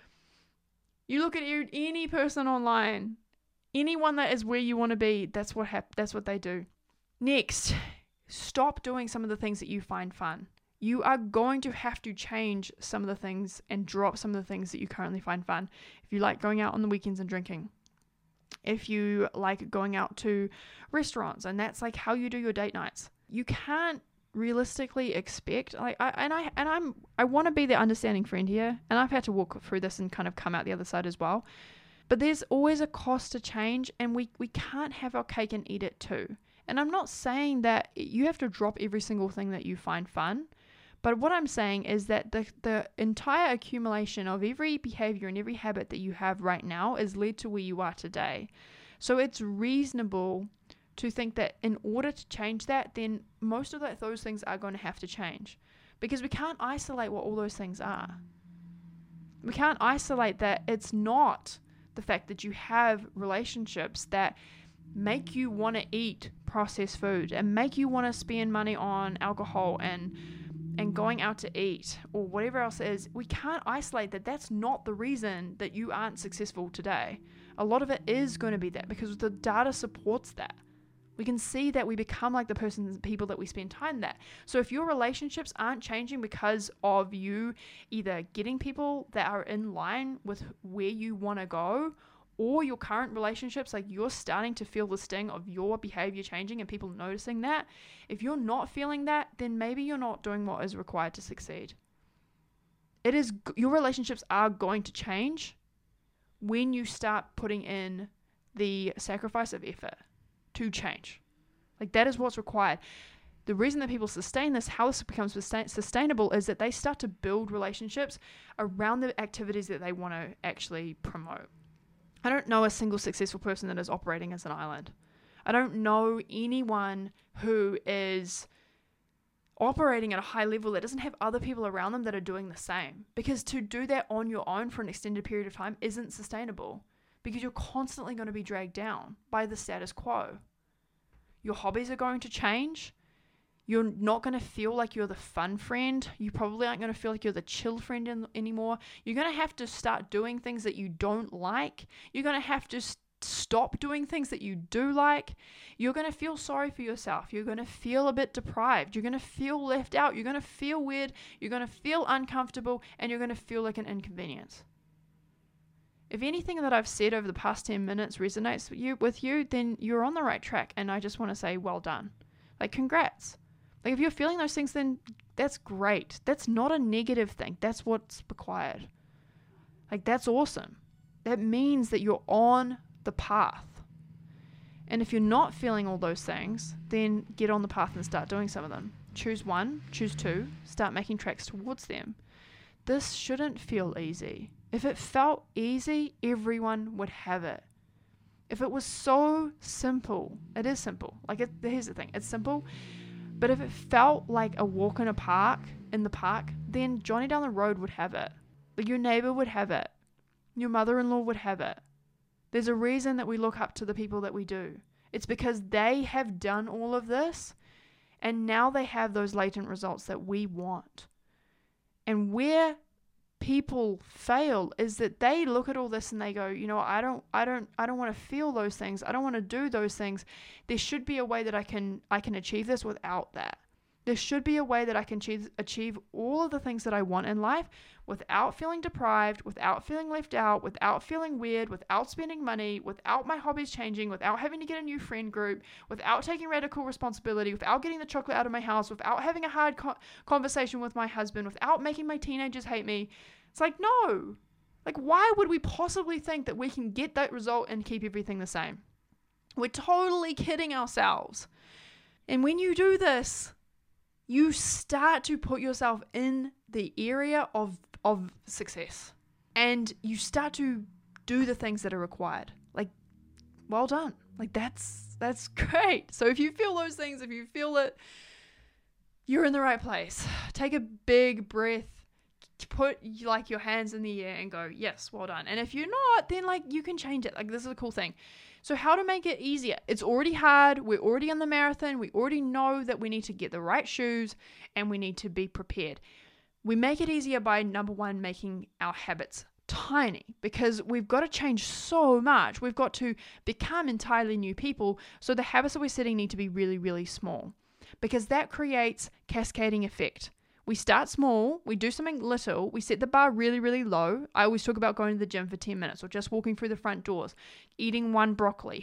You look at any person online, anyone that is where you want to be, that's what they do. Next, stop doing some of the things that you find fun. You are going to have to change some of the things and drop some of the things that you currently find fun. If you like going out on the weekends and drinking, if you like going out to restaurants and that's like how you do your date nights, you can't realistically expect, like, I want to be the understanding friend here, and I've had to walk through this and kind of come out the other side as well. But there's always a cost to change, and we can't have our cake and eat it too. And I'm not saying that you have to drop every single thing that you find fun. But what I'm saying is that the entire accumulation of every behavior and every habit that you have right now is led to where you are today. So it's reasonable to think that in order to change that, then most of those things are going to have to change. Because we can't isolate what all those things are. We can't isolate that it's not the fact that you have relationships that make you want to eat processed food and make you want to spend money on alcohol and going out to eat or whatever else it is. We can't isolate that that's not the reason that you aren't successful today. A lot of it is going to be that, because the data supports that. We can see that we become like the people that we spend time that. So if your relationships aren't changing because of you either getting people that are in line with where you want to go, or your current relationships, like you're starting to feel the sting of your behavior changing and people noticing that, if you're not feeling that, then maybe you're not doing what is required to succeed. Your relationships are going to change when you start putting in the sacrifice of effort to change. Like, that is what's required. The reason that people sustain this, how this becomes sustainable, is that they start to build relationships around the activities that they want to actually promote. I don't know a single successful person that is operating as an island. I don't know anyone who is operating at a high level that doesn't have other people around them that are doing the same. Because to do that on your own for an extended period of time isn't sustainable, because you're constantly going to be dragged down by the status quo. Your hobbies are going to change. You're not going to feel like you're the fun friend. You probably aren't going to feel like you're the chill friend anymore. You're going to have to start doing things that you don't like. You're going to have to stop doing things that you do like. You're going to feel sorry for yourself. You're going to feel a bit deprived. You're going to feel left out. You're going to feel weird. You're going to feel uncomfortable, and you're going to feel like an inconvenience. If anything that I've said over the past 10 minutes resonates with you, then you're on the right track, and I just want to say well done. Like, congrats. Like, if you're feeling those things, then that's great. That's not a negative thing. That's what's required. Like, that's awesome. That means that you're on the path. And if you're not feeling all those things, then get on the path and start doing some of them. Choose one, choose two, start making tracks towards them. This shouldn't feel easy. If it felt easy, everyone would have it. If it was so simple, it is simple. Here's the thing, it's simple. But if it felt like a walk in the park, then Johnny down the road would have it. Like your neighbor would have it. Your mother-in-law would have it. There's a reason that we look up to the people that we do. It's because they have done all of this, and now they have those latent results that we want. And where people fail is that they look at all this and they go, I don't want to feel those things. I don't want to do those things. There should be a way that I can achieve this without that. There should be a way that I can achieve all of the things that I want in life without feeling deprived, without feeling left out, without feeling weird, without spending money, without my hobbies changing, without having to get a new friend group, without taking radical responsibility, without getting the chocolate out of my house, without having a hard conversation with my husband, without making my teenagers hate me. It's like, no. Like, why would we possibly think that we can get that result and keep everything the same? We're totally kidding ourselves. And when you do this, you start to put yourself in the area of success, and you start to do the things that are required. Like, well done. Like, that's great. So if you feel those things, if you feel it, you're in the right place. Take a big breath, put your hands in the air and go, yes, well done. And if you're not, then you can change it. This is a cool thing. So how to make it easier? It's already hard. We're already on the marathon. We already know that we need to get the right shoes and we need to be prepared. We make it easier by, number one, making our habits tiny, because we've got to change so much. We've got to become entirely new people. So the habits that we're setting need to be really, really small, because that creates cascading effect. We start small, we do something little, we set the bar really, really low. I always talk about going to the gym for 10 minutes or just walking through the front doors, eating one broccoli,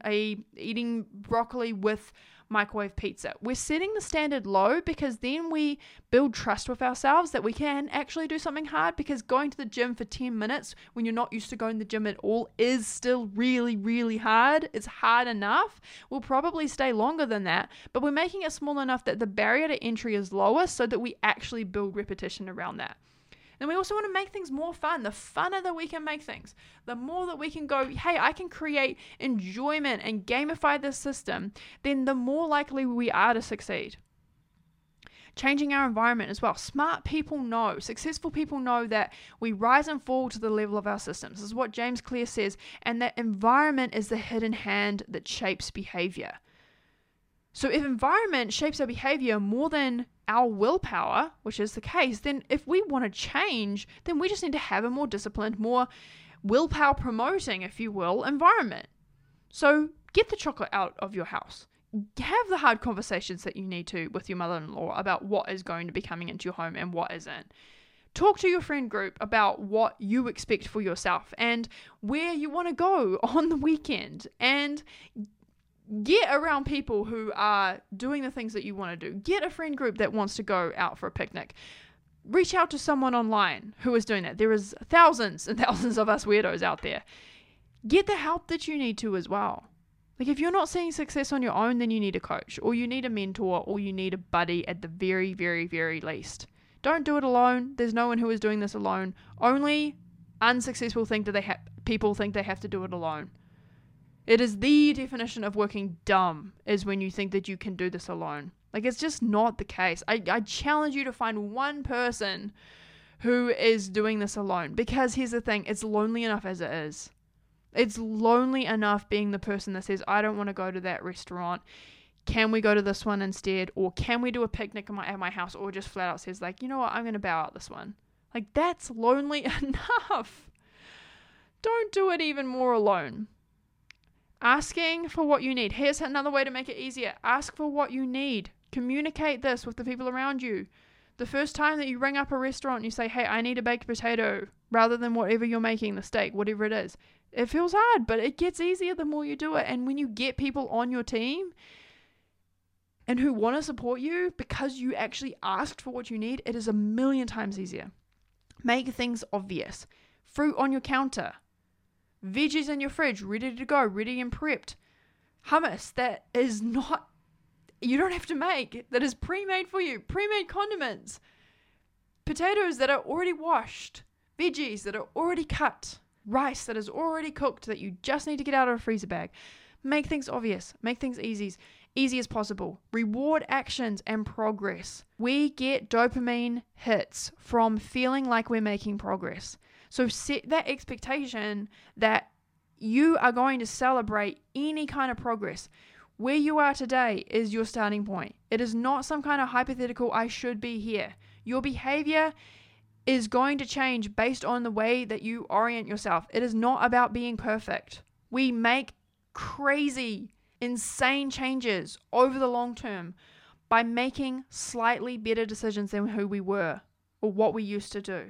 eating broccoli with microwave pizza. We're setting the standard low because then we build trust with ourselves that we can actually do something hard, because going to the gym for 10 minutes when you're not used to going to the gym at all is still really, really hard. It's hard enough. We'll probably stay longer than that, but we're making it small enough that the barrier to entry is lower so that we actually build repetition around that. And we also want to make things more fun. The funner that we can make things, the more that we can go, hey, I can create enjoyment and gamify this system, then the more likely we are to succeed. Changing our environment as well. Smart people know, successful people know that we rise and fall to the level of our systems. This is what James Clear says, and that environment is the hidden hand that shapes behavior. So if environment shapes our behavior more than our willpower, which is the case, then if we want to change, then we just need to have a more disciplined, more willpower promoting, if you will, environment. So get the chocolate out of your house. Have the hard conversations that you need to with your mother-in-law about what is going to be coming into your home and what isn't. Talk to your friend group about what you expect for yourself and where you want to go on the weekend, and get around people who are doing the things that you want to do. Get a friend group that wants to go out for a picnic. Reach out to someone online who is doing that. There is thousands and thousands of us weirdos out there. Get the help that you need to as well. If you're not seeing success on your own, then you need a coach, or you need a mentor, or you need a buddy at the very, very, very least. Don't do it alone. There's no one who is doing this alone. Only unsuccessful people think they have to do it alone. It is the definition of working dumb, is when you think that you can do this alone. It's just not the case. I challenge you to find one person who is doing this alone, because here's the thing, it's lonely enough as it is. It's lonely enough being the person that says, I don't want to go to that restaurant. Can we go to this one instead? Or can we do a picnic at my house? Or just flat out says you know what, I'm going to bow out this one. That's lonely enough. Don't do it even more alone. Asking for what you need. Here's another way to make it easier. Ask for what you need. Communicate this with the people around you. The first time that you ring up a restaurant and you say, hey, I need a baked potato, rather than whatever you're making, the steak, whatever it is. It feels hard, but it gets easier the more you do it. And when you get people on your team and who want to support you because you actually asked for what you need, it is a million times easier. Make things obvious. Fruit on your counter. Veggies in your fridge, ready to go, ready and prepped. Hummus that is not, you don't have to make, that is pre-made for you. Pre-made condiments. Potatoes that are already washed. Veggies that are already cut. rice that is already cooked that you just need to get out of a freezer bag. Make things obvious. Make things easy as possible. Reward actions and progress. We get dopamine hits from feeling like we're making progress. So set that expectation that you are going to celebrate any kind of progress. Where you are today is your starting point. It is not some kind of hypothetical, I should be here. Your behavior is going to change based on the way that you orient yourself. It is not about being perfect. We make crazy, insane changes over the long term by making slightly better decisions than who we were or what we used to do.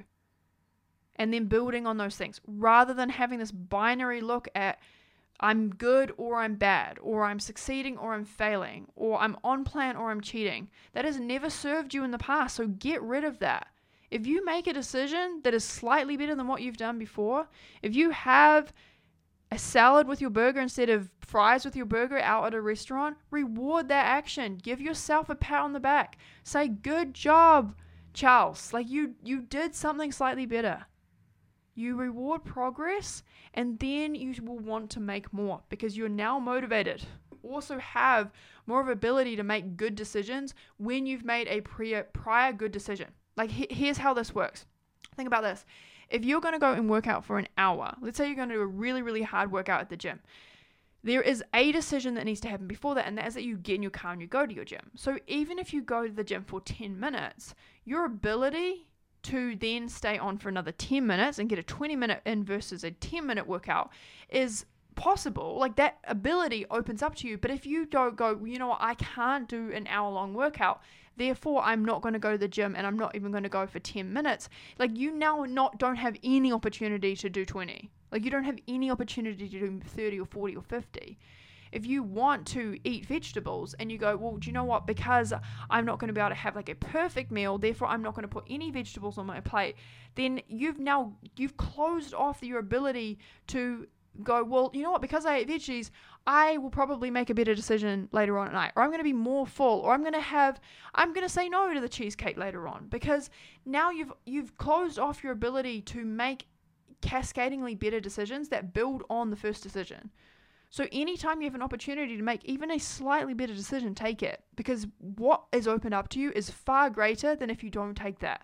And then building on those things rather than having this binary look at I'm good or I'm bad, or I'm succeeding or I'm failing, or I'm on plan or I'm cheating. That has never served you in the past, so get rid of that. If you make a decision that is slightly better than what you've done before, if you have a salad with your burger instead of fries with your burger out at a restaurant, reward that action. Give yourself a pat on the back. Say, good job, Charles. Like you did something slightly better. You reward progress, and then you will want to make more because you're now motivated. You also have more of ability to make good decisions when you've made a prior good decision. Like here's how this works. Think about this. If you're going to go and work out for an hour, let's say you're going to do a really, really hard workout at the gym. There is a decision that needs to happen before that, and that is that you get in your car and you go to your gym. So even if you go to the gym for 10 minutes, your ability to then stay on for another 10 minutes and get a 20-minute in versus a 10-minute workout is possible. Like that ability opens up to you. But if you don't go, you know what, I can't do an hour-long workout, therefore I'm not going to go to the gym and I'm not even going to go for 10 minutes. Like you now don't have any opportunity to do 20. Like you don't have any opportunity to do 30 or 40 or 50. If you want to eat vegetables and you go, well, do you know what? Because I'm not going to be able to have like a perfect meal, therefore I'm not going to put any vegetables on my plate, then you've closed off your ability to go, well, you know what? Because I ate veggies, I will probably make a better decision later on at night, or I'm going to be more full, or I'm going to say no to the cheesecake later on, because now you've closed off your ability to make cascadingly better decisions that build on the first decision. So anytime you have an opportunity to make even a slightly better decision, take it. Because what is opened up to you is far greater than if you don't take that.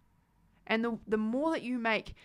And the more that you make,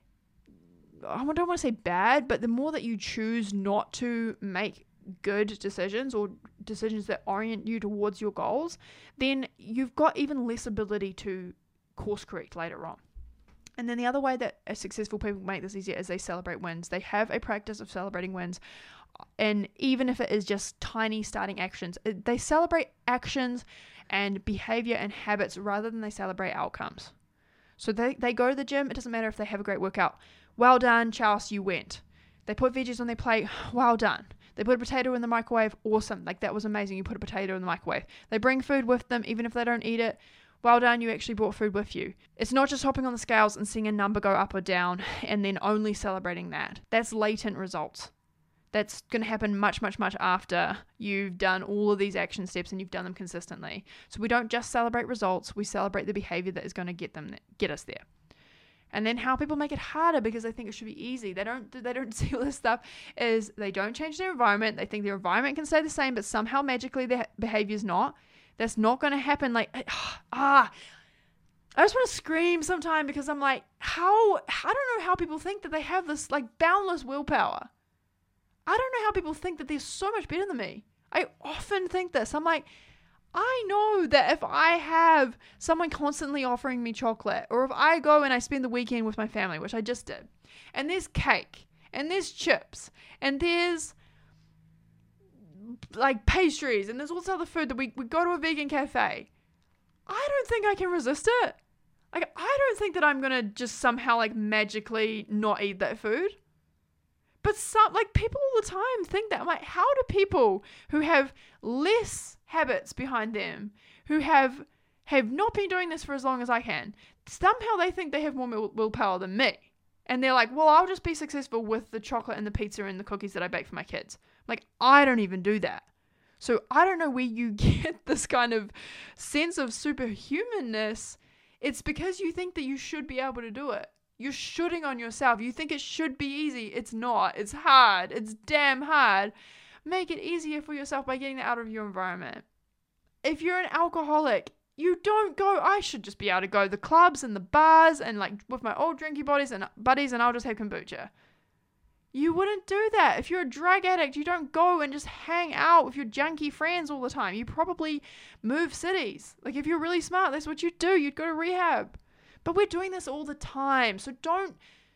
I don't want to say bad, but the more that you choose not to make good decisions or decisions that orient you towards your goals, then you've got even less ability to course correct later on. And then the other way that successful people make this easier is they celebrate wins. They have a practice of celebrating wins. And even if it is just tiny starting actions, they celebrate actions and behavior and habits rather than they celebrate outcomes. So they go to the gym. It doesn't matter if they have a great workout. Well done, Charles, you went. They put veggies on their plate. Well done. They put a potato in the microwave. Awesome. Like that was amazing. You put a potato in the microwave. They bring food with them even if they don't eat it. Well done, you actually brought food with you. It's not just hopping on the scales and seeing a number go up or down and then only celebrating that. That's latent results. That's going to happen much, much, much after you've done all of these action steps and you've done them consistently. So we don't just celebrate results, we celebrate the behavior that is going to get us there. And then how people make it harder because they think it should be easy. They don't see all this stuff is they don't change their environment. They think their environment can stay the same, but somehow magically their behavior's not. That's not going to happen. Like, I just want to scream sometime because I'm like, I don't know how people think that they have this like boundless willpower. I don't know how people think that they're so much better than me. I often think this. I'm like, I know that if I have someone constantly offering me chocolate, or if I go and I spend the weekend with my family, which I just did, and there's cake, and there's chips, and there's like pastries, and there's all this other food that we go to a vegan cafe, I don't think I can resist it. Like, I don't think that I'm going to just somehow like magically not eat that food. But people all the time think that. I'm like, how do people who have less habits behind them, who have not been doing this for as long as I can, somehow they think they have more willpower than me. And they're like, well, I'll just be successful with the chocolate and the pizza and the cookies that I bake for my kids. I'm like, I don't even do that. So I don't know where you get this kind of sense of superhumanness. It's because you think that you should be able to do it. You're shooting on yourself. You think it should be easy. It's not. It's hard. It's damn hard. Make it easier for yourself by getting that out of your environment. If you're an alcoholic, you don't go, I should just be able to go to the clubs and the bars and like with my old drinky buddies and I'll just have kombucha. You wouldn't do that. If you're a drug addict, you don't go and just hang out with your junky friends all the time. You probably move cities. Like if you're really smart, that's what you'd do. You'd go to rehab. But we're doing this all the time. So don't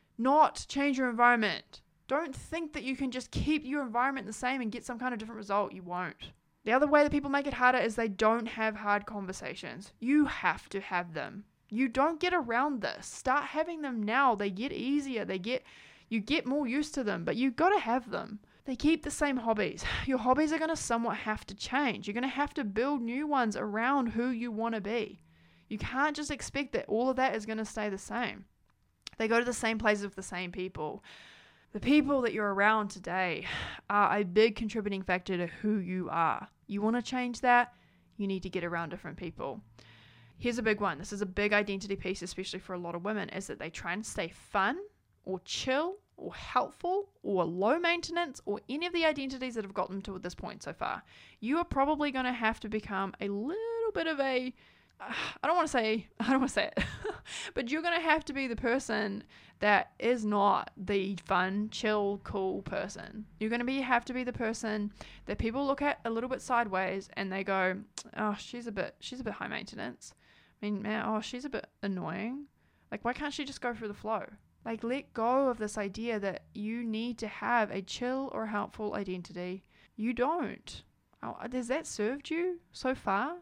not change your environment. Don't think that you can just keep your environment the same and get some kind of different result. You won't. The other way that people make it harder is they don't have hard conversations. You have to have them. You don't get around this. Start having them now. They get easier. You get more used to them, but you got to have them. They keep the same hobbies. Your hobbies are going to somewhat have to change. You're going to have to build new ones around who you want to be. You can't just expect that all of that is going to stay the same. They go to the same places with the same people. The people that you're around today are a big contributing factor to who you are. You want to change that? You need to get around different people. Here's a big one. This is a big identity piece, especially for a lot of women, is that they try and stay fun or chill or helpful or low maintenance or any of the identities that have got them to this point so far. You are probably going to have to become a little bit of a, I don't want to say it, but you're going to have to be the person that is not the fun, chill, cool person. You're going to have to be the person that people look at a little bit sideways and they go, oh, she's a bit high maintenance. I mean, man, oh, she's a bit annoying. Like, why can't she just go through the flow? Like, let go of this idea that you need to have a chill or helpful identity. You don't. Has that served you so far?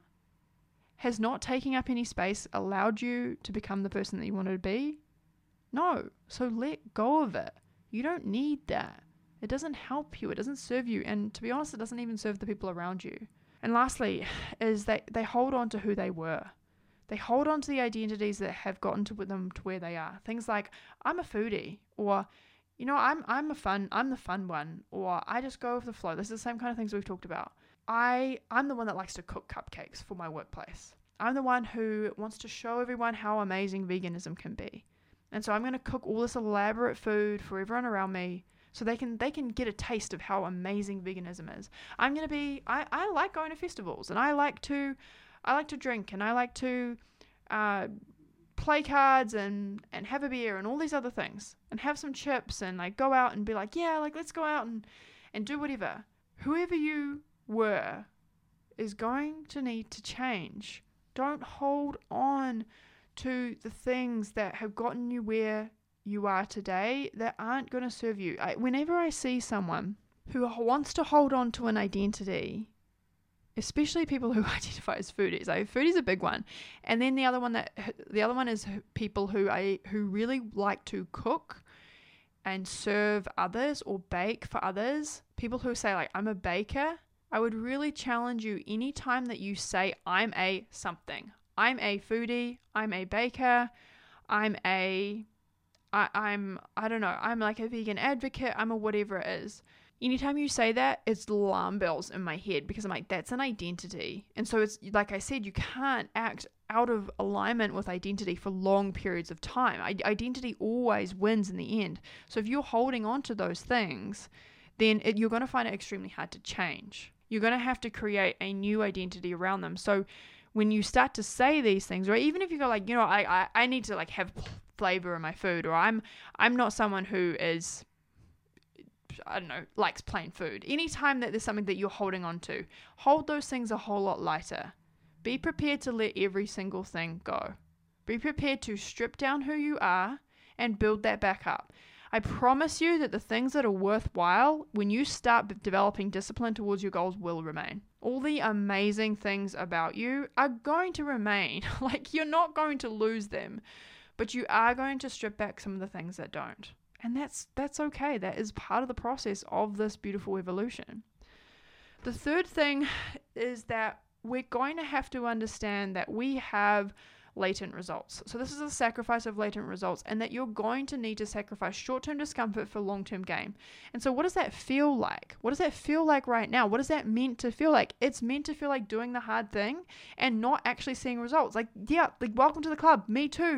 Has not taking up any space allowed you to become the person that you wanted to be? No. So let go of it. You don't need that. It doesn't help you. It doesn't serve you. And to be honest, it doesn't even serve the people around you. And lastly, is that they hold on to who they were. They hold on to the identities that have gotten to them to where they are. Things like, I'm a foodie, or, you know, I'm the fun one, or I just go with the flow. This is the same kind of things we've talked about. I'm the one that likes to cook cupcakes for my workplace. I'm the one who wants to show everyone how amazing veganism can be. And so I'm going to cook all this elaborate food for everyone around me so they can get a taste of how amazing veganism is. I like going to festivals, and I like to drink, and I like to play cards and have a beer and all these other things and have some chips and like go out and be like, yeah, like let's go out and do whatever. Whoever you were is going to need to change. Don't hold on to the things that have gotten you where you are today that aren't going to serve you. Whenever I see someone who wants to hold on to an identity, especially people who identify as foodies. Foodie's a big one. And then the other one is people who really like to cook and serve others or bake for others. People who say like, I'm a baker. I would really challenge you anytime that you say I'm a something. I'm a foodie, I'm a baker, I'm like a vegan advocate, I'm a whatever it is. Anytime you say that, it's alarm bells in my head because I'm like, that's an identity. And so it's like I said, you can't act out of alignment with identity for long periods of time. Identity always wins in the end. So if you're holding on to those things, then you're going to find it extremely hard to change. You're going to have to create a new identity around them. So when you start to say these things, or even if you go like, you know, I need to like have flavor in my food, or I'm not someone who is, I don't know, likes plain food. Anytime that there's something that you're holding on to, hold those things a whole lot lighter. Be prepared to let every single thing go. Be prepared to strip down who you are and build that back up. I promise you that the things that are worthwhile, when you start developing discipline towards your goals, will remain. All the amazing things about you are going to remain. Like, you're not going to lose them, but you are going to strip back some of the things that don't. And that's okay. That is part of the process of this beautiful evolution. The third thing is that we're going to have to understand that we have latent results. So this is a sacrifice of latent results, and that you're going to need to sacrifice short-term discomfort for long-term gain. And so what does that feel like? What does that feel like right now? What is that meant to feel like? It's meant to feel like doing the hard thing and not actually seeing results. Like, yeah, like welcome to the club. Me too.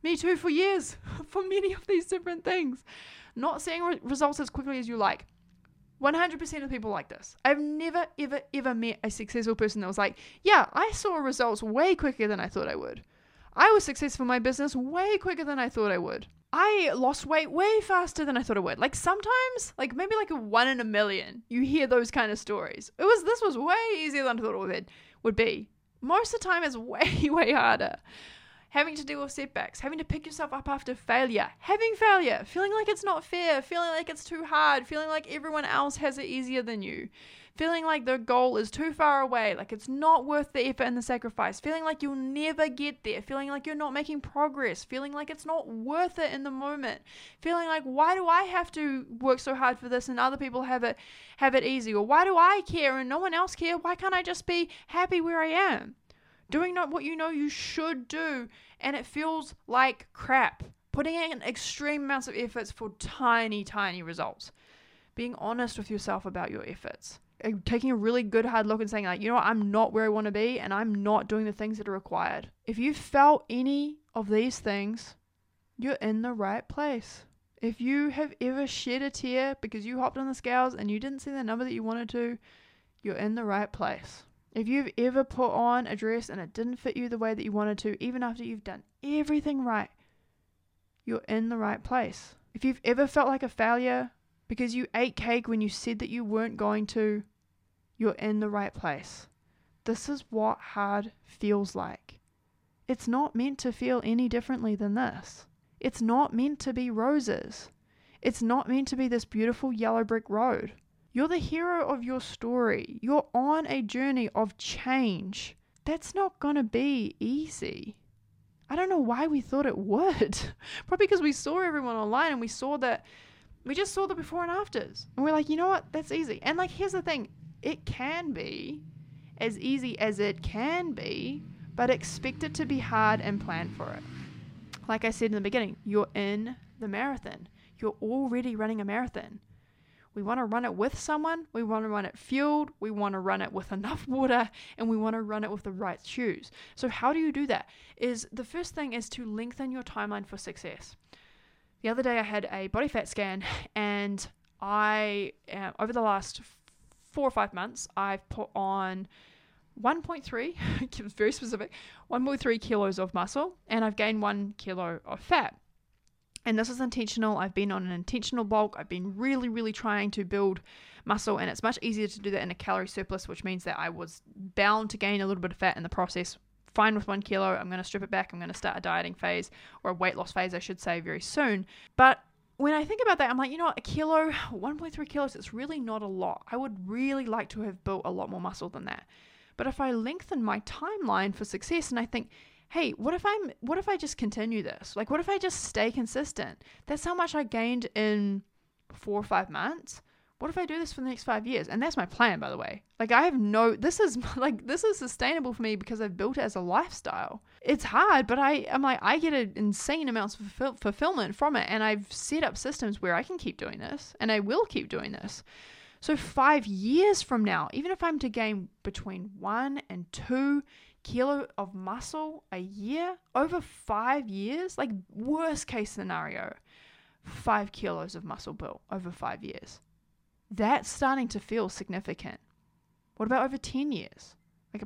Me too, for years, for many of these different things. Not seeing results as quickly as you like. 100% of people like this. I've never, ever, ever met a successful person that was like, yeah, I saw results way quicker than I thought I would. I was successful in my business way quicker than I thought I would. I lost weight way faster than I thought I would. Like sometimes, like maybe like a 1 in a million, you hear those kind of stories. This was way easier than I thought it would be. Most of the time it's way, way harder. Having to deal with setbacks, having to pick yourself up after failure, having failure, feeling like it's not fair, feeling like it's too hard, feeling like everyone else has it easier than you, feeling like the goal is too far away, like it's not worth the effort and the sacrifice, feeling like you'll never get there, feeling like you're not making progress, feeling like it's not worth it in the moment, feeling like, why do I have to work so hard for this and other people have it easy, or why do I care and no one else care? Why can't I just be happy where I am? Doing not what you know you should do, and it feels like crap. Putting in extreme amounts of efforts for tiny, tiny results. Being honest with yourself about your efforts. Taking a really good hard look and saying, like, you know what, I'm not where I want to be, and I'm not doing the things that are required. If you felt any of these things, you're in the right place. If you have ever shed a tear because you hopped on the scales and you didn't see the number that you wanted to, you're in the right place. If you've ever put on a dress and it didn't fit you the way that you wanted to, even after you've done everything right, you're in the right place. If you've ever felt like a failure because you ate cake when you said that you weren't going to, you're in the right place. This is what hard feels like. It's not meant to feel any differently than this. It's not meant to be roses. It's not meant to be this beautiful yellow brick road. You're the hero of your story. You're on a journey of change. That's not going to be easy. I don't know why we thought it would. Probably because we saw everyone online and we just saw the before and afters. And we're like, you know what? That's easy. And like, here's the thing. It can be as easy as it can be, but expect it to be hard and plan for it. Like I said in the beginning, you're in the marathon. You're already running a marathon. We want to run it with someone, we want to run it fueled, we want to run it with enough water, and we want to run it with the right shoes. So how do you do that? The first thing is to lengthen your timeline for success. The other day I had a body fat scan, and I, over the last 4 or 5 months, I've put on 1.3, very specific, 1.3 kilos of muscle, and I've gained 1 kilo of fat. And this is intentional. I've been on an intentional bulk. I've been really, really trying to build muscle, and it's much easier to do that in a calorie surplus, which means that I was bound to gain a little bit of fat in the process. Fine with 1 kilo. I'm going to strip it back. I'm going to start a dieting phase, or a weight loss phase, I should say, very soon. But when I think about that, I'm like, you know what, 1.3 kilos, it's really not a lot. I would really like to have built a lot more muscle than that. But if I lengthen my timeline for success and I think, hey, what if I just continue this? Like, what if I just stay consistent? That's how much I gained in 4 or 5 months. What if I do this for the next 5 years? And that's my plan, by the way. Like, this is sustainable for me because I've built it as a lifestyle. It's hard, but I get an insane amounts of fulfillment from it. And I've set up systems where I can keep doing this, and I will keep doing this. So 5 years from now, even if I'm to gain between 1 and 2 kilo of muscle a year over 5 years, like worst case scenario, 5 kilos of muscle built over 5 years. That's starting to feel significant. What about over 10 years?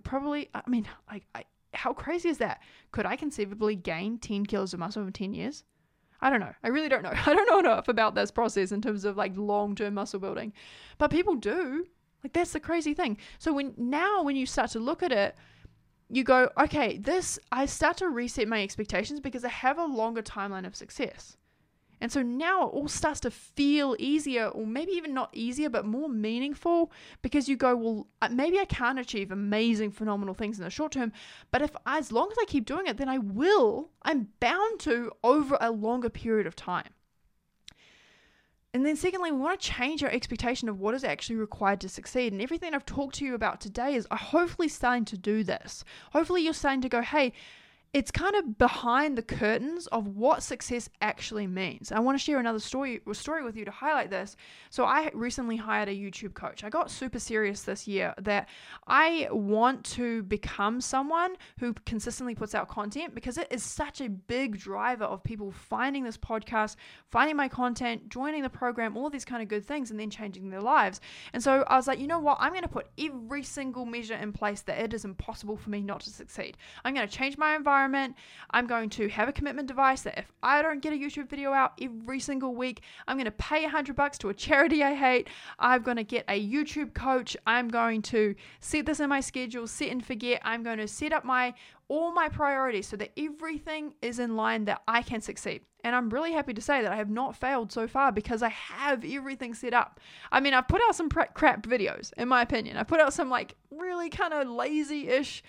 How crazy is that? Could I conceivably gain 10 kilos of muscle over 10 years? I don't know. I really don't know. I don't know enough about this process in terms of like long-term muscle building, but people do. Like, that's the crazy thing. So when you start to look at it, you go, okay, I start to reset my expectations because I have a longer timeline of success. And so now it all starts to feel easier, or maybe even not easier, but more meaningful, because you go, well, maybe I can't achieve amazing, phenomenal things in the short term, but as long as I keep doing it, then I'm bound to over a longer period of time. And then secondly, we want to change our expectation of what is actually required to succeed. And everything I've talked to you about today is hopefully starting to do this. Hopefully you're starting to go, hey, it's kind of behind the curtains of what success actually means. I want to share another story with you to highlight this. So I recently hired a YouTube coach. I got super serious this year that I want to become someone who consistently puts out content, because it is such a big driver of people finding this podcast, finding my content, joining the program, all of these kind of good things, and then changing their lives. And so I was like, you know what? I'm going to put every single measure in place that it is impossible for me not to succeed. I'm going to change my environment. I'm going to have a commitment device that if I don't get a YouTube video out every single week, I'm going to pay $100 to a charity I hate. I'm going to get a YouTube coach. I'm going to set this in my schedule, set and forget. I'm going to set up all my priorities so that everything is in line that I can succeed. And I'm really happy to say that I have not failed so far because I have everything set up. I mean, I've put out some crap videos, in my opinion. I put out some really kind of lazy-ish,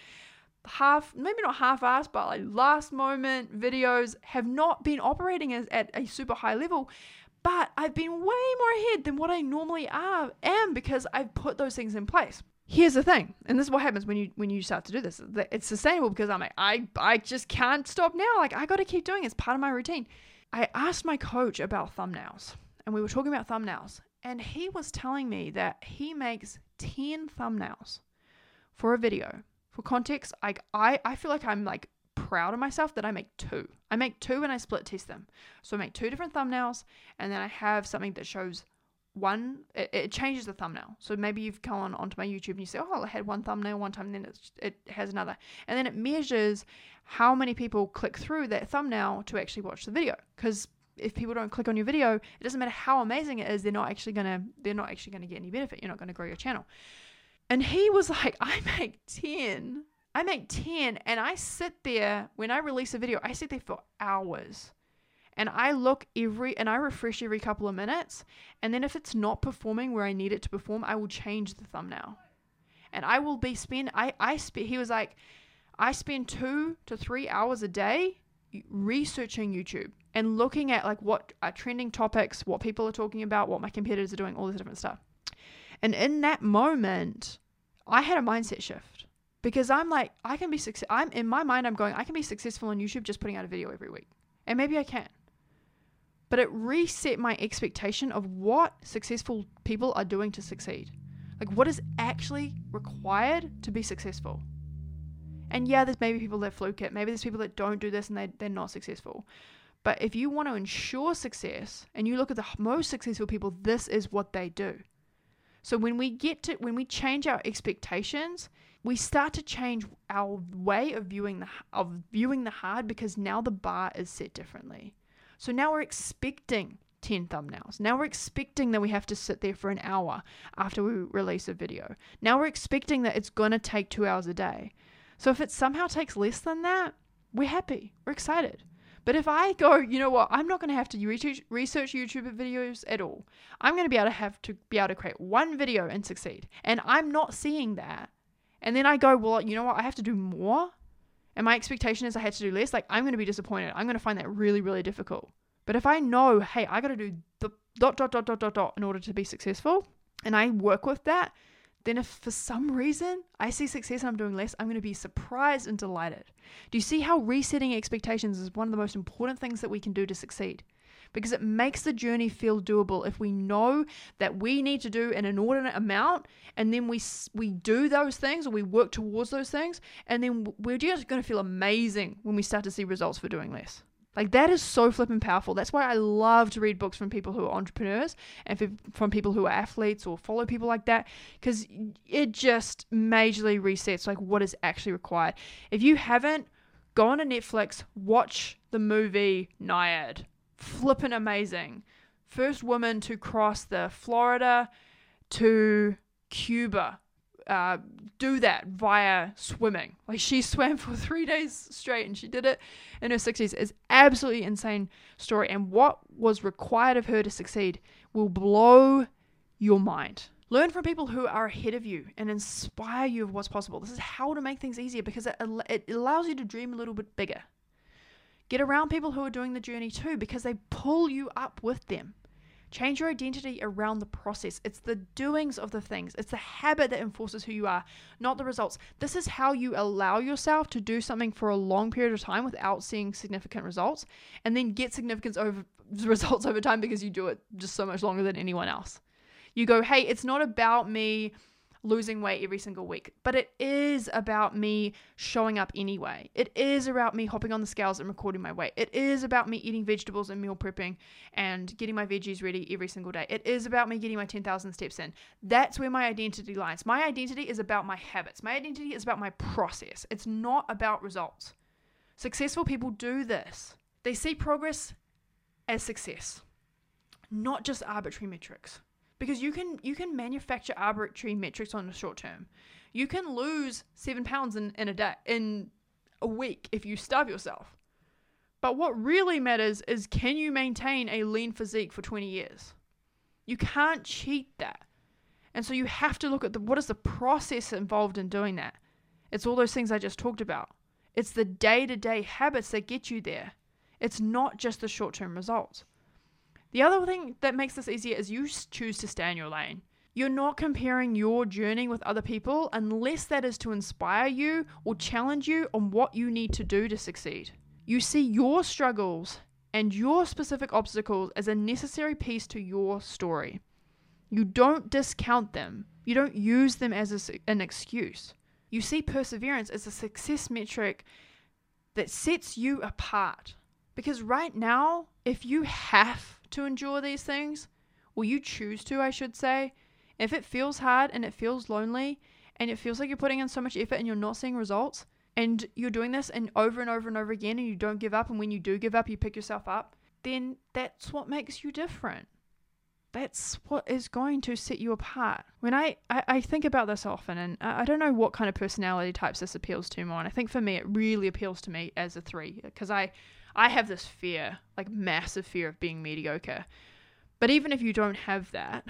maybe not half-assed, but last moment videos, have not been operating at a super high level, but I've been way more ahead than what I normally am because I've put those things in place. Here's the thing, and this is what happens when you start to do this. It's sustainable because I'm like, I just can't stop now. I got to keep doing it. It's part of my routine. I asked my coach about thumbnails, and we were talking about thumbnails, and he was telling me that he makes 10 thumbnails for a video. For context, I feel like I'm proud of myself that I make 2. I make 2 and I split test them. So I make 2 different thumbnails, and then I have something that shows one. It changes the thumbnail. So maybe you've gone onto my YouTube and you say, oh, I had one thumbnail one time, and then it has another. And then it measures how many people click through that thumbnail to actually watch the video. Because if people don't click on your video, it doesn't matter how amazing it is, they're not actually gonna get any benefit. You're not gonna grow your channel. And he was like, I make 10, and I sit there, when I release a video, I sit there for hours. And I I refresh every couple of minutes. And then if it's not performing where I need it to perform, I will change the thumbnail. And I will be he was like, I spend 2 to 3 hours a day researching YouTube and looking at what are trending topics, what people are talking about, what my competitors are doing, all this different stuff. And in that moment, I had a mindset shift, because I'm like, I can be in my mind, I'm going, I can be successful on YouTube just putting out a video every week. And maybe I can. But it reset my expectation of what successful people are doing to succeed. What is actually required to be successful. And yeah, there's maybe people that fluke it. Maybe there's people that don't do this and they're not successful. But if you want to ensure success and you look at the most successful people, this is what they do. So when we change our expectations, we start to change our way of viewing the hard, because now the bar is set differently. So now we're expecting 10 thumbnails. Now we're expecting that we have to sit there for an hour after we release a video. Now we're expecting that it's going to take 2 hours a day. So if it somehow takes less than that, we're happy. We're excited. But if I go, you know what, I'm not going to have to research YouTube videos at all. I'm going to be able to create one video and succeed. And I'm not seeing that. And then I go, well, you know what, I have to do more. And my expectation is I had to do less. I'm going to be disappointed. I'm going to find that really, really difficult. But if I know, hey, I got to do the ... in order to be successful, and I work with that, then if for some reason I see success and I'm doing less, I'm going to be surprised and delighted. Do you see how resetting expectations is one of the most important things that we can do to succeed? Because it makes the journey feel doable if we know that we need to do an inordinate amount, and then we do those things, or we work towards those things, and then we're just going to feel amazing when we start to see results for doing less. That is so flippin' powerful. That's why I love to read books from people who are entrepreneurs and from people who are athletes or follow people like that, because it just majorly resets what is actually required. If you haven't, go on to Netflix, watch the movie Nyad. Flippin' amazing. First woman to cross the Florida to Cuba. Do that via swimming. She swam for 3 days straight, and she did it in her 60s. It's absolutely insane story, and what was required of her to succeed will blow your mind. Learn from people who are ahead of you and inspire you of what's possible. This is how to make things easier, because it allows you to dream a little bit bigger. Get around people who are doing the journey too, because they pull you up with them. Change your identity around the process. It's the doings of the things. It's the habit that enforces who you are, not the results. This is how you allow yourself to do something for a long period of time without seeing significant results, and then get results over time because you do it just so much longer than anyone else. You go, hey, it's not about me losing weight every single week, but it is about me showing up anyway. It is about me hopping on the scales and recording my weight. It is about me eating vegetables and meal prepping and getting my veggies ready every single day. It is about me getting my 10,000 steps in. That's where my identity lies. My identity is about my habits. My identity is about my process. It's not about results. Successful people do this. They see progress as success, not just arbitrary metrics. Because you can manufacture arbitrary metrics on the short term. You can lose 7 pounds in a week if you starve yourself. But what really matters is, can you maintain a lean physique for 20 years? You can't cheat that. And so you have to look at what is the process involved in doing that. It's all those things I just talked about. It's the day-to-day habits that get you there. It's not just the short-term results. The other thing that makes this easier is you choose to stay in your lane. You're not comparing your journey with other people unless that is to inspire you or challenge you on what you need to do to succeed. You see your struggles and your specific obstacles as a necessary piece to your story. You don't discount them. You don't use them as an excuse. You see perseverance as a success metric that sets you apart. Because right now, if you have to endure these things, or you choose to, I should say, if it feels hard and it feels lonely and it feels like you're putting in so much effort and you're not seeing results, and you're doing this and over and over and over again, and you don't give up, and when you do give up, you pick yourself up, then that's what makes you different. That's what is going to set you apart. When I think about this often, and I don't know what kind of personality types this appeals to more, and I think for me it really appeals to me as a 3, because I have this fear, like massive fear of being mediocre. But even if you don't have that,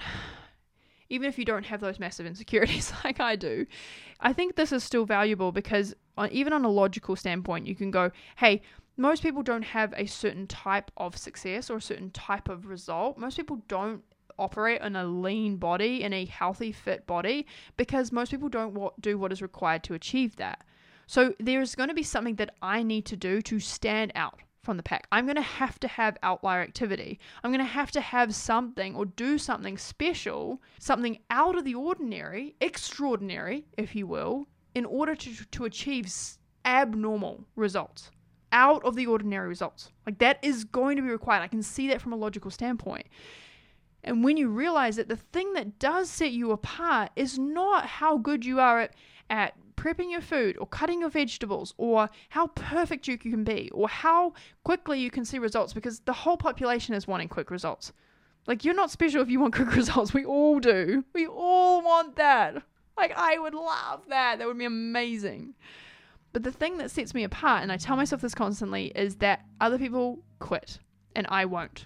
even if you don't have those massive insecurities like I do, I think this is still valuable because even on a logical standpoint, you can go, hey, most people don't have a certain type of success or a certain type of result. Most people don't operate in a lean body, in a healthy, fit body, because most people don't do what is required to achieve that. So there's going to be something that I need to do to stand out from the pack. I'm going to have outlier activity. I'm going to have something or do something special, something out of the ordinary, extraordinary, if you will, in order to achieve abnormal results, out of the ordinary results. Like that is going to be required. I can see that from a logical standpoint. And when you realize that the thing that does set you apart is not how good you are at prepping your food or cutting your vegetables or how perfect you can be or how quickly you can see results, because the whole population is wanting quick results. Like, you're not special if you want quick results. We all do. We all want that. Like, I would love that. That would be amazing. But the thing that sets me apart, and I tell myself this constantly, is that other people quit and I won't.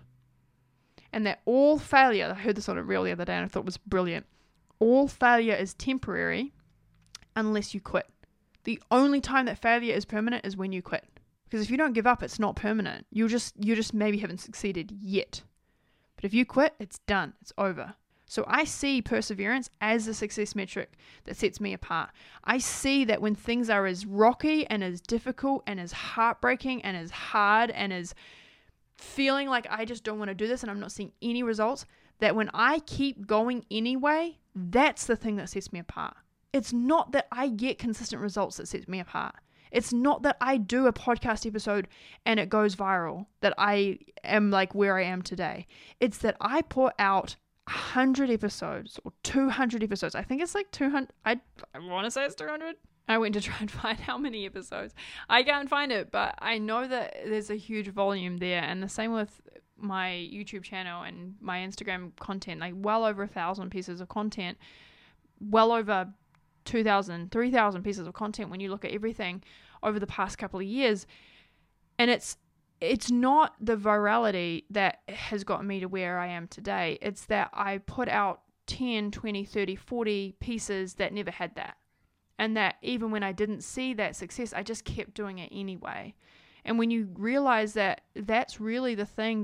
And that all failure, I heard this on a reel the other day and I thought it was brilliant. All failure is temporary unless you quit. The only time that failure is permanent is when you quit. Because if you don't give up, it's not permanent. You just maybe haven't succeeded yet. But if you quit, it's done. It's over. So I see perseverance as a success metric that sets me apart. I see that when things are as rocky and as difficult and as heartbreaking and as hard and as feeling like I just don't want to do this and I'm not seeing any results, that when I keep going anyway, that's the thing that sets me apart. It's not that I get consistent results that sets me apart. It's not that I do a podcast episode and it goes viral, that I am like where I am today. It's that I put out 100 episodes or 200 episodes. I think it's like 200. I want to say it's 200. I went to try and find how many episodes. I can't find it, but I know that there's a huge volume there. And the same with my YouTube channel and my Instagram content, like well over 1,000 pieces of content, well over 2,000, 3,000 pieces of content when you look at everything over the past couple of years. And it's not the virality that has gotten me to where I am today. It's that I put out 10, 20, 30, 40 pieces that never had that. And that even when I didn't see that success, I just kept doing it anyway. And when you realize that that's really the thing that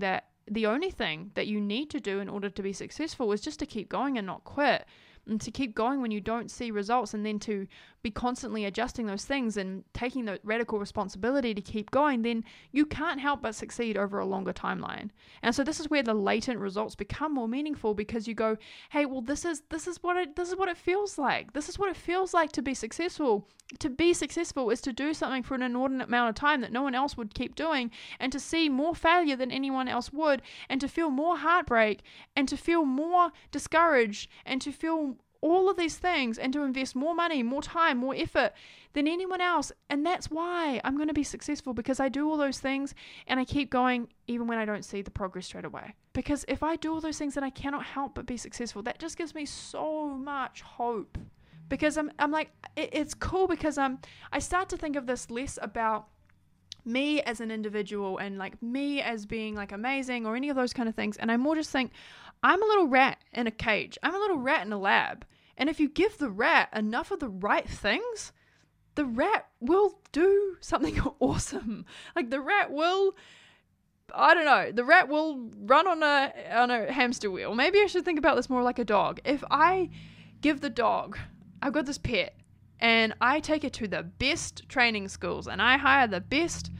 the only thing that you need to do in order to be successful is just to keep going and not quit. And to keep going when you don't see results, and then to be constantly adjusting those things and taking the radical responsibility to keep going, then you can't help but succeed over a longer timeline. And so this is where the latent results become more meaningful, because you go, hey, well, this is what it feels like. This is what it feels like to be successful. To be successful is to do something for an inordinate amount of time that no one else would keep doing, and to see more failure than anyone else would, and to feel more heartbreak, and to feel more discouraged, and to feel all of these things, and to invest more money, more time, more effort than anyone else. And that's why I'm going to be successful, because I do all those things and I keep going even when I don't see the progress straight away. Because if I do all those things, then I cannot help but be successful. That just gives me so much hope, because I'm like, it's cool, because I start to think of this less about me as an individual and like me as being like amazing or any of those kind of things. And I more just think, I'm a little rat in a cage. I'm a little rat in a lab. And if you give the rat enough of the right things, the rat will do something awesome. Like the rat will, I don't know, the rat will run on a hamster wheel. Maybe I should think about this more like a dog. If I give the dog, I've got this pet, and I take it to the best training schools, and I hire the best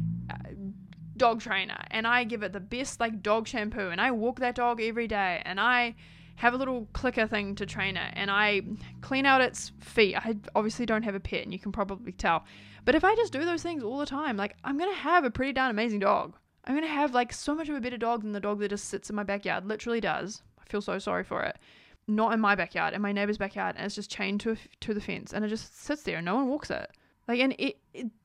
dog trainer, and I give it the best like dog shampoo, and I walk that dog every day, and I have a little clicker thing to train it, and I clean out its feet. I obviously don't have a pet, and you can probably tell, but if I just do those things all the time, like I'm gonna have a pretty darn amazing dog. I'm gonna have like so much of a better dog than the dog that just sits in my backyard. Literally does. I feel so sorry for it. Not in my backyard, in my neighbor's backyard, and it's just chained to the fence, and it just sits there and no one walks it. Like, and it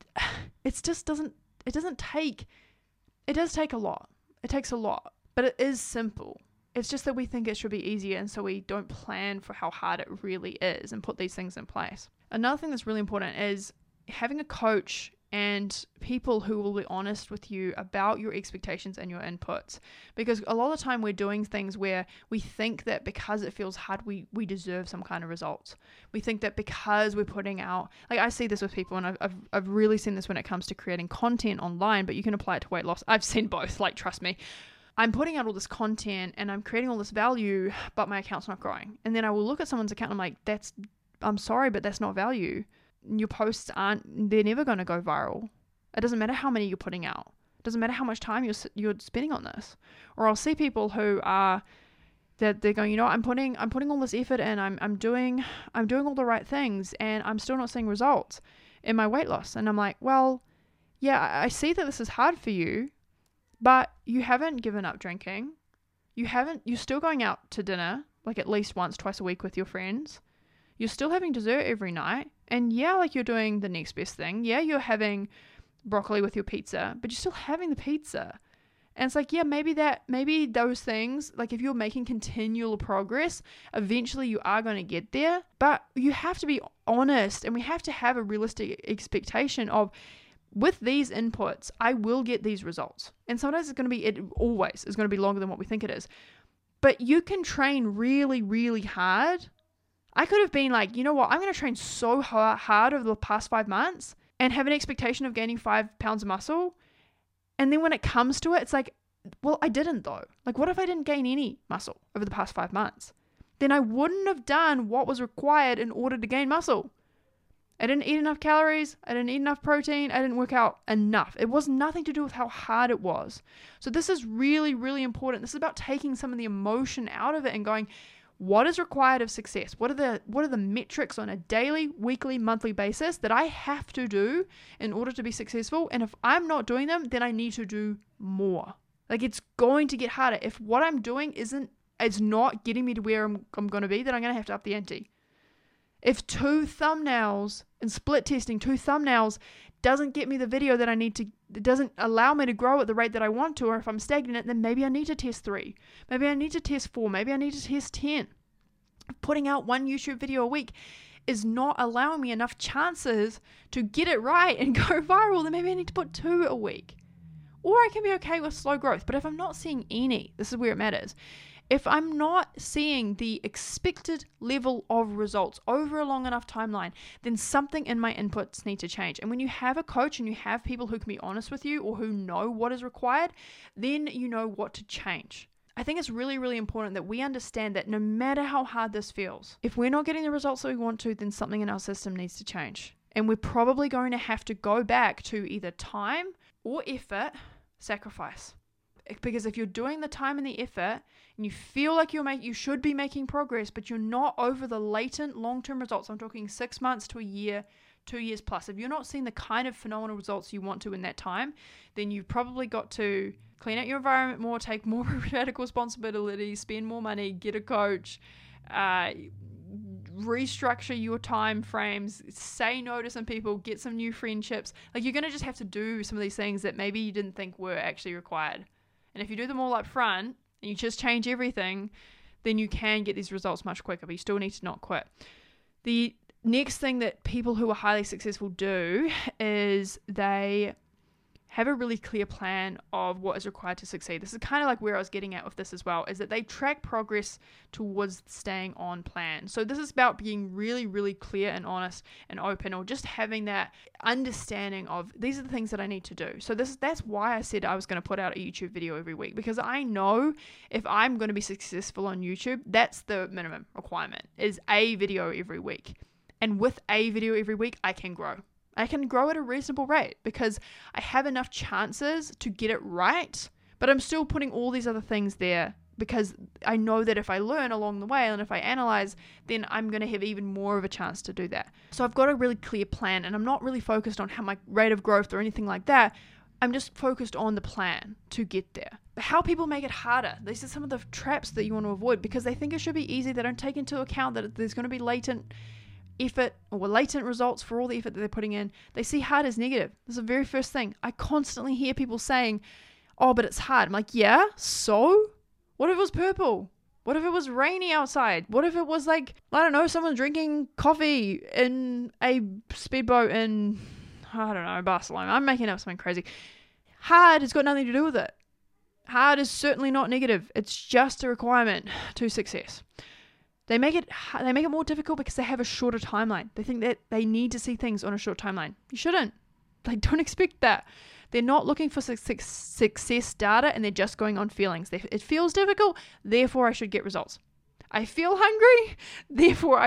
just doesn't take. It does take a lot. It takes a lot, but it is simple. It's just that we think it should be easier, and so we don't plan for how hard it really is and put these things in place. Another thing that's really important is having a coach and people who will be honest with you about your expectations and your inputs. Because a lot of the time we're doing things where we think that because it feels hard, we deserve some kind of results. We think that because we're putting out, like I see this with people, and I've really seen this when it comes to creating content online, but you can apply it to weight loss. I've seen both, like trust me. I'm putting out all this content and I'm creating all this value, but my account's not growing. And then I will look at someone's account and I'm like, I'm sorry, but that's not value. Your posts they're never going to go viral. It doesn't matter how many you're putting out. It doesn't matter how much time you're spending on this. Or I'll see people who are, that they're going, I'm putting all this effort in, I'm doing all the right things, and I'm still not seeing results in my weight loss. And I'm like, well, yeah, I see that this is hard for you, but you haven't given up drinking. You're still going out to dinner, like at least once, twice a week with your friends. You're still having dessert every night. And yeah, like you're doing the next best thing. Yeah, you're having broccoli with your pizza, but you're still having the pizza. And it's like, yeah, maybe those things, like if you're making continual progress, eventually you are going to get there. But you have to be honest, and we have to have a realistic expectation of, with these inputs, I will get these results. And sometimes it always is going to be longer than what we think it is. But you can train really, really hard. I could have been like, you know what, I'm going to train so hard over the past 5 months and have an expectation of gaining 5 pounds of muscle. And then when it comes to it, it's like, well, I didn't though. Like, what if I didn't gain any muscle over the past 5 months? Then I wouldn't have done what was required in order to gain muscle. I didn't eat enough calories. I didn't eat enough protein. I didn't work out enough. It was nothing to do with how hard it was. So this is really, really important. This is about taking some of the emotion out of it and going, what is required of success? What are the metrics on a daily, weekly, monthly basis that I have to do in order to be successful? And if I'm not doing them, then I need to do more. Like, it's going to get harder. If what I'm doing it's not getting me to where I'm going to be, then I'm going to have to up the ante. If 2 thumbnails and split testing 2 thumbnails doesn't get me the video that I need to, it doesn't allow me to grow at the rate that I want to, or if I'm stagnant, then maybe I need to test 3. Maybe I need to test 4. Maybe I need to test 10. Putting out 1 YouTube video a week is not allowing me enough chances to get it right and go viral, then maybe I need to put 2 a week. Or I can be okay with slow growth. But if I'm not seeing any, this is where it matters. If I'm not seeing the expected level of results over a long enough timeline, then something in my inputs need to change. And when you have a coach and you have people who can be honest with you or who know what is required, then you know what to change. I think it's really, really important that we understand that no matter how hard this feels, if we're not getting the results that we want to, then something in our system needs to change. And we're probably going to have to go back to either time or effort sacrifice. Because if you're doing the time and the effort and you feel like you should be making progress, but you're not over the latent long-term results, I'm talking 6 months to a year, 2 years plus. If you're not seeing the kind of phenomenal results you want to in that time, then you've probably got to clean out your environment more, take more radical responsibility, spend more money, get a coach, restructure your time frames, say no to some people, get some new friendships. Like, you're going to just have to do some of these things that maybe you didn't think were actually required. And if you do them all up front and you just change everything, then you can get these results much quicker, but you still need to not quit. The next thing that people who are highly successful do is they have a really clear plan of what is required to succeed. This is kind of like where I was getting at with this as well, is that they track progress towards staying on plan. So this is about being really, really clear and honest and open, or just having that understanding of these are the things that I need to do. So that's why I said I was going to put out a YouTube video every week, because I know if I'm going to be successful on YouTube, that's the minimum requirement, is a video every week. And with a video every week, I can grow. I can grow at a reasonable rate because I have enough chances to get it right, but I'm still putting all these other things there because I know that if I learn along the way and if I analyze, then I'm going to have even more of a chance to do that. So I've got a really clear plan, and I'm not really focused on how my rate of growth or anything like that. I'm just focused on the plan to get there. But how people make it harder, these are some of the traps that you want to avoid, because they think it should be easy. They don't take into account that there's going to be latent effort or latent results for all the effort that they're putting in. They see hard as negative. This is the very first thing. I constantly hear people saying, oh, but it's hard. I'm like, yeah, so? What if it was purple? What if it was rainy outside? What if it was like, I don't know, someone drinking coffee in a speedboat in, I don't know, Barcelona. I'm making up something crazy. Hard has got nothing to do with it. Hard is certainly not negative. It's just a requirement to success. They make it more difficult because they have a shorter timeline. They think that they need to see things on a short timeline. You shouldn't. They don't expect that. They're not looking for success data, and they're just going on feelings. It feels difficult, therefore I should get results. I feel hungry, therefore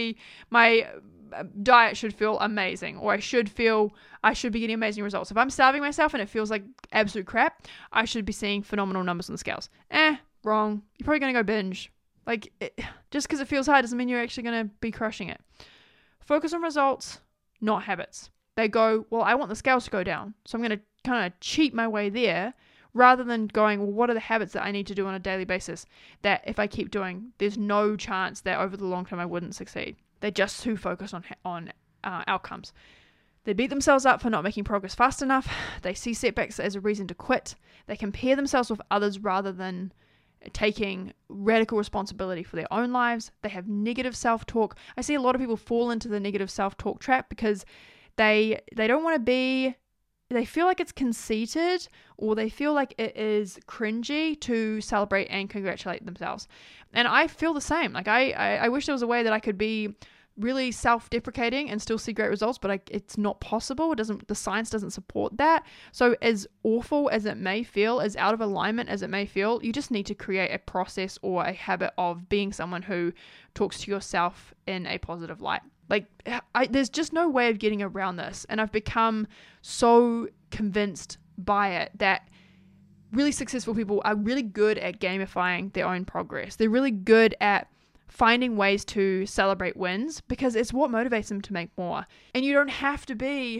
my diet should feel amazing, or I should be getting amazing results. If I'm starving myself and it feels like absolute crap, I should be seeing phenomenal numbers on the scales. Wrong. You're probably going to go binge. Just because it feels hard doesn't mean you're actually going to be crushing it. Focus on results, not habits. They go, well, I want the scales to go down, so I'm going to kind of cheat my way there, rather than going, well, what are the habits that I need to do on a daily basis that if I keep doing, there's no chance that over the long term I wouldn't succeed. They're just too focused on outcomes. They beat themselves up for not making progress fast enough. They see setbacks as a reason to quit. They compare themselves with others rather than taking radical responsibility for their own lives. They have negative self-talk. I see a lot of people fall into the negative self-talk trap because they don't want to be, they feel like it's conceited, or they feel like it is cringy to celebrate and congratulate themselves. And I feel the same. Like I wish there was a way that I could be really self-deprecating and still see great results, but it's not possible. The science doesn't support that. So as awful as it may feel, as out of alignment as it may feel, you just need to create a process or a habit of being someone who talks to yourself in a positive light. There's just no way of getting around this. And I've become so convinced by it that really successful people are really good at gamifying their own progress. They're really good at finding ways to celebrate wins because it's what motivates them to make more. And you don't have to be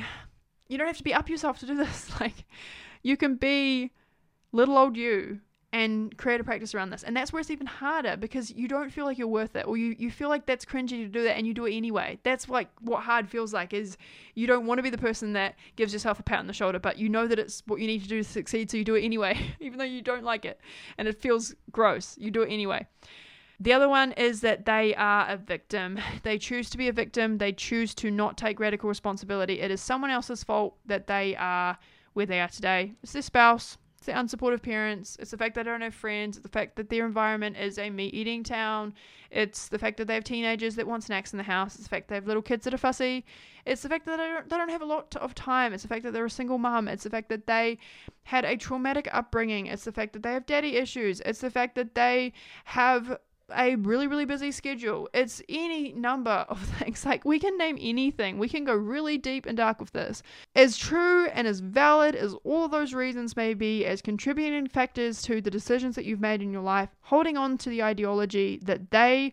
up yourself to do this. You can be little old you and create a practice around this. And that's where it's even harder because you don't feel like you're worth it, or you feel like that's cringy to do that and you do it anyway. That's what hard feels like, is you don't want to be the person that gives yourself a pat on the shoulder, but you know that it's what you need to do to succeed, so you do it anyway, even though you don't like it and it feels gross. You do it anyway. The other one is that they are a victim. They choose to be a victim. They choose to not take radical responsibility. It is someone else's fault that they are where they are today. It's their spouse, it's It's the unsupportive parents. It's the fact that they don't have friends. It's the fact that their environment is a meat-eating town. It's the fact that they have teenagers that want snacks in the house. It's the fact they have little kids that are fussy. It's the fact that they don't have a lot of time. It's the fact that they're a single mum. It's the fact that they had a traumatic upbringing. It's the fact that they have daddy issues. It's the fact that they have a really, really busy schedule. It's any number of things. Like, we can name anything. We can go really deep and dark with this. As true and as valid as all of those reasons may be as contributing factors to the decisions that you've made in your life, holding on to the ideology that they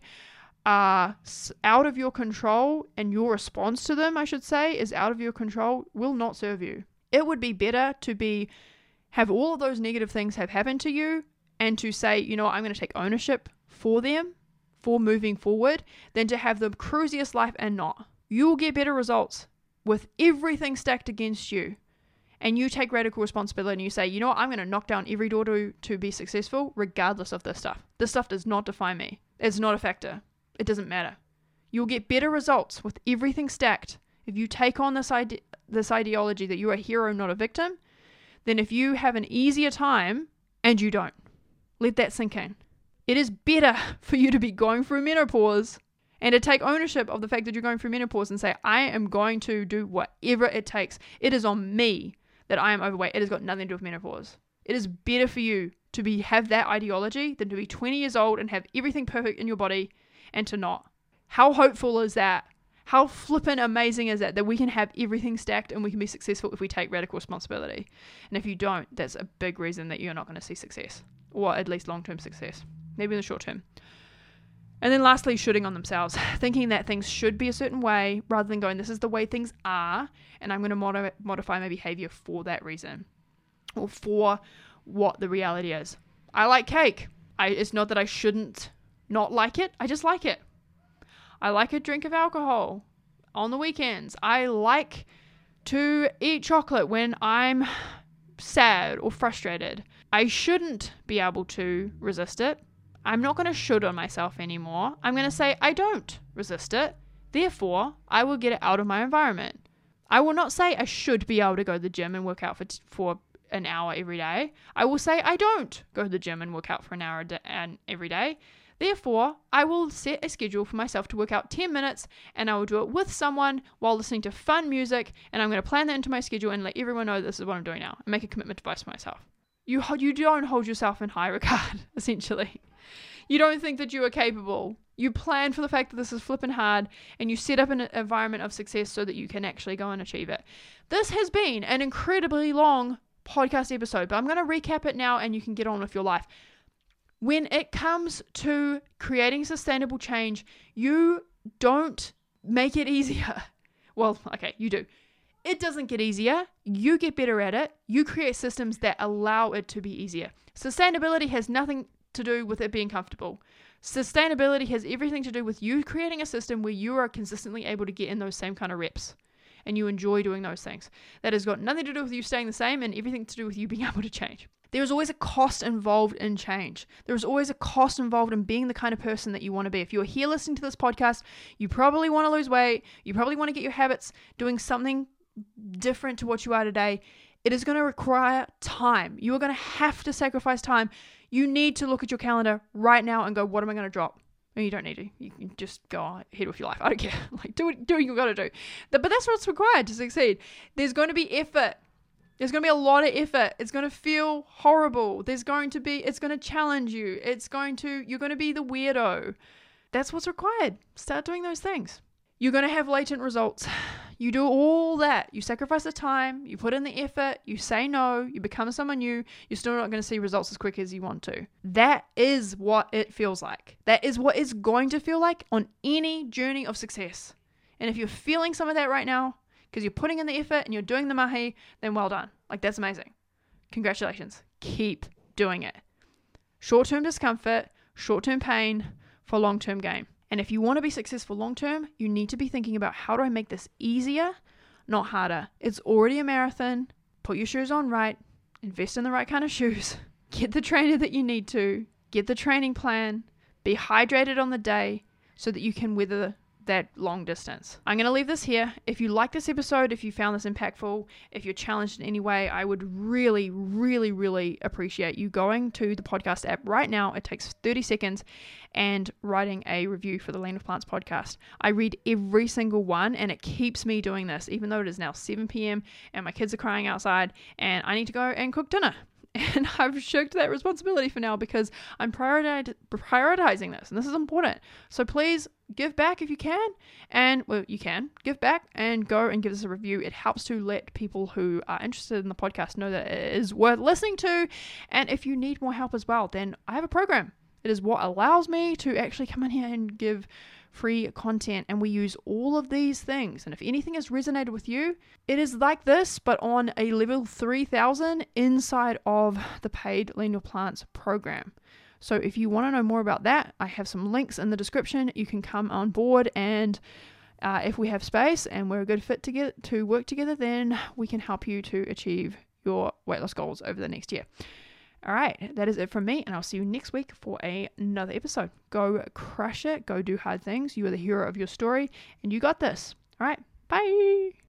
are out of your control and your response to them, I should say, is out of your control, will not serve you. It would be better to have all of those negative things have happened to you and to say, you know what, I'm going to take ownership for them, for moving forward, than to have the cruisiest life and not. You will get better results with everything stacked against you, and you take radical responsibility and you say, you know what, I'm going to knock down every door to be successful regardless of this stuff. This stuff does not define me. It's not a factor. It doesn't matter. You'll get better results with everything stacked if you take on this ideology that you're a hero, not a victim, than if you have an easier time and you don't. Let that sink in. It is better for you to be going through menopause and to take ownership of the fact that you're going through menopause and say, I am going to do whatever it takes. It is on me that I am overweight. It has got nothing to do with menopause. It is better for you to have that ideology than to be 20 years old and have everything perfect in your body and to not. How hopeful is that? How flippin' amazing is that we can have everything stacked and we can be successful if we take radical responsibility? And if you don't, that's a big reason that you're not going to see success, or at least long-term success. Maybe in the short term. And then lastly, shooting on themselves, thinking that things should be a certain way rather than going, this is the way things are, and I'm going to modify my behavior for that reason or for what the reality is. I like cake. It's not that I shouldn't not like it. I just like it. I like a drink of alcohol on the weekends. I like to eat chocolate when I'm sad or frustrated. I shouldn't be able to resist it. I'm not going to should on myself anymore. I'm going to say I don't resist it. Therefore, I will get it out of my environment. I will not say I should be able to go to the gym and work out for an hour every day. I will say I don't go to the gym and work out for an hour every day. Therefore, I will set a schedule for myself to work out 10 minutes, and I will do it with someone while listening to fun music, and I'm going to plan that into my schedule and let everyone know this is what I'm doing now and make a commitment to myself. You don't hold yourself in high regard, essentially. You don't think that you are capable. You plan for the fact that this is flipping hard, and you set up an environment of success so that you can actually go and achieve it. This has been an incredibly long podcast episode, but I'm going to recap it now and you can get on with your life. When it comes to creating sustainable change, you don't make it easier. Well, okay, you do. It doesn't get easier. You get better at it. You create systems that allow it to be easier. Sustainability has nothing to do with it being comfortable. Sustainability has everything to do with you creating a system where you are consistently able to get in those same kind of reps and you enjoy doing those things. That has got nothing to do with you staying the same and everything to do with you being able to change. There is always a cost involved in change. There is always a cost involved in being the kind of person that you want to be. If you're here listening to this podcast, you probably want to lose weight. You probably want to get your habits doing something different to what you are today. It is going to require time. You are going to have to sacrifice time. You need to look at your calendar right now and go, what am I going to drop? And you don't need to. You can just go ahead with your life. I don't care. Do what you got to do. But that's what's required to succeed. There's going to be effort. There's going to be a lot of effort. It's going to feel horrible. It's going to challenge you. You're going to be the weirdo. That's what's required. Start doing those things. You're going to have latent results. You do all that. You sacrifice the time. You put in the effort. You say no. You become someone new. You're still not going to see results as quick as you want to. That is what it feels like. That is what it's going to feel like on any journey of success. And if you're feeling some of that right now, because you're putting in the effort and you're doing the mahi, then well done. That's amazing. Congratulations. Keep doing it. Short-term discomfort, short-term pain for long-term gain. And if you want to be successful long-term, you need to be thinking about how do I make this easier, not harder. It's already a marathon. Put your shoes on right. Invest in the right kind of shoes. Get the trainer that you need to. Get the training plan. Be hydrated on the day so that you can weather that long distance. I'm going to leave this here. If you like this episode, if you found this impactful, if you're challenged in any way, I would really, really, really appreciate you going to the podcast app right now. It takes 30 seconds and writing a review for the Land with Plants podcast. I read every single one and it keeps me doing this, even though it is now 7 p.m. and my kids are crying outside and I need to go and cook dinner. And I've shirked that responsibility for now because I'm prioritizing this, and this is important. So please give back if you can, and you can give back and go and give us a review. It helps to let people who are interested in the podcast know that it is worth listening to. And if you need more help as well, then I have a program. It is what allows me to actually come in here and give free content, and we use all of these things. And if anything has resonated with you, it is like this, but on a level 3000 inside of the paid Land with Plants program. So if you want to know more about that, I have some links in the description. You can come on board, and if we have space and we're a good fit to work together, then we can help you to achieve your weight loss goals over the next year. All right, that is it from me, and I'll see you next week for another episode. Go crush it. Go do hard things. You are the hero of your story, and you got this. All right, bye.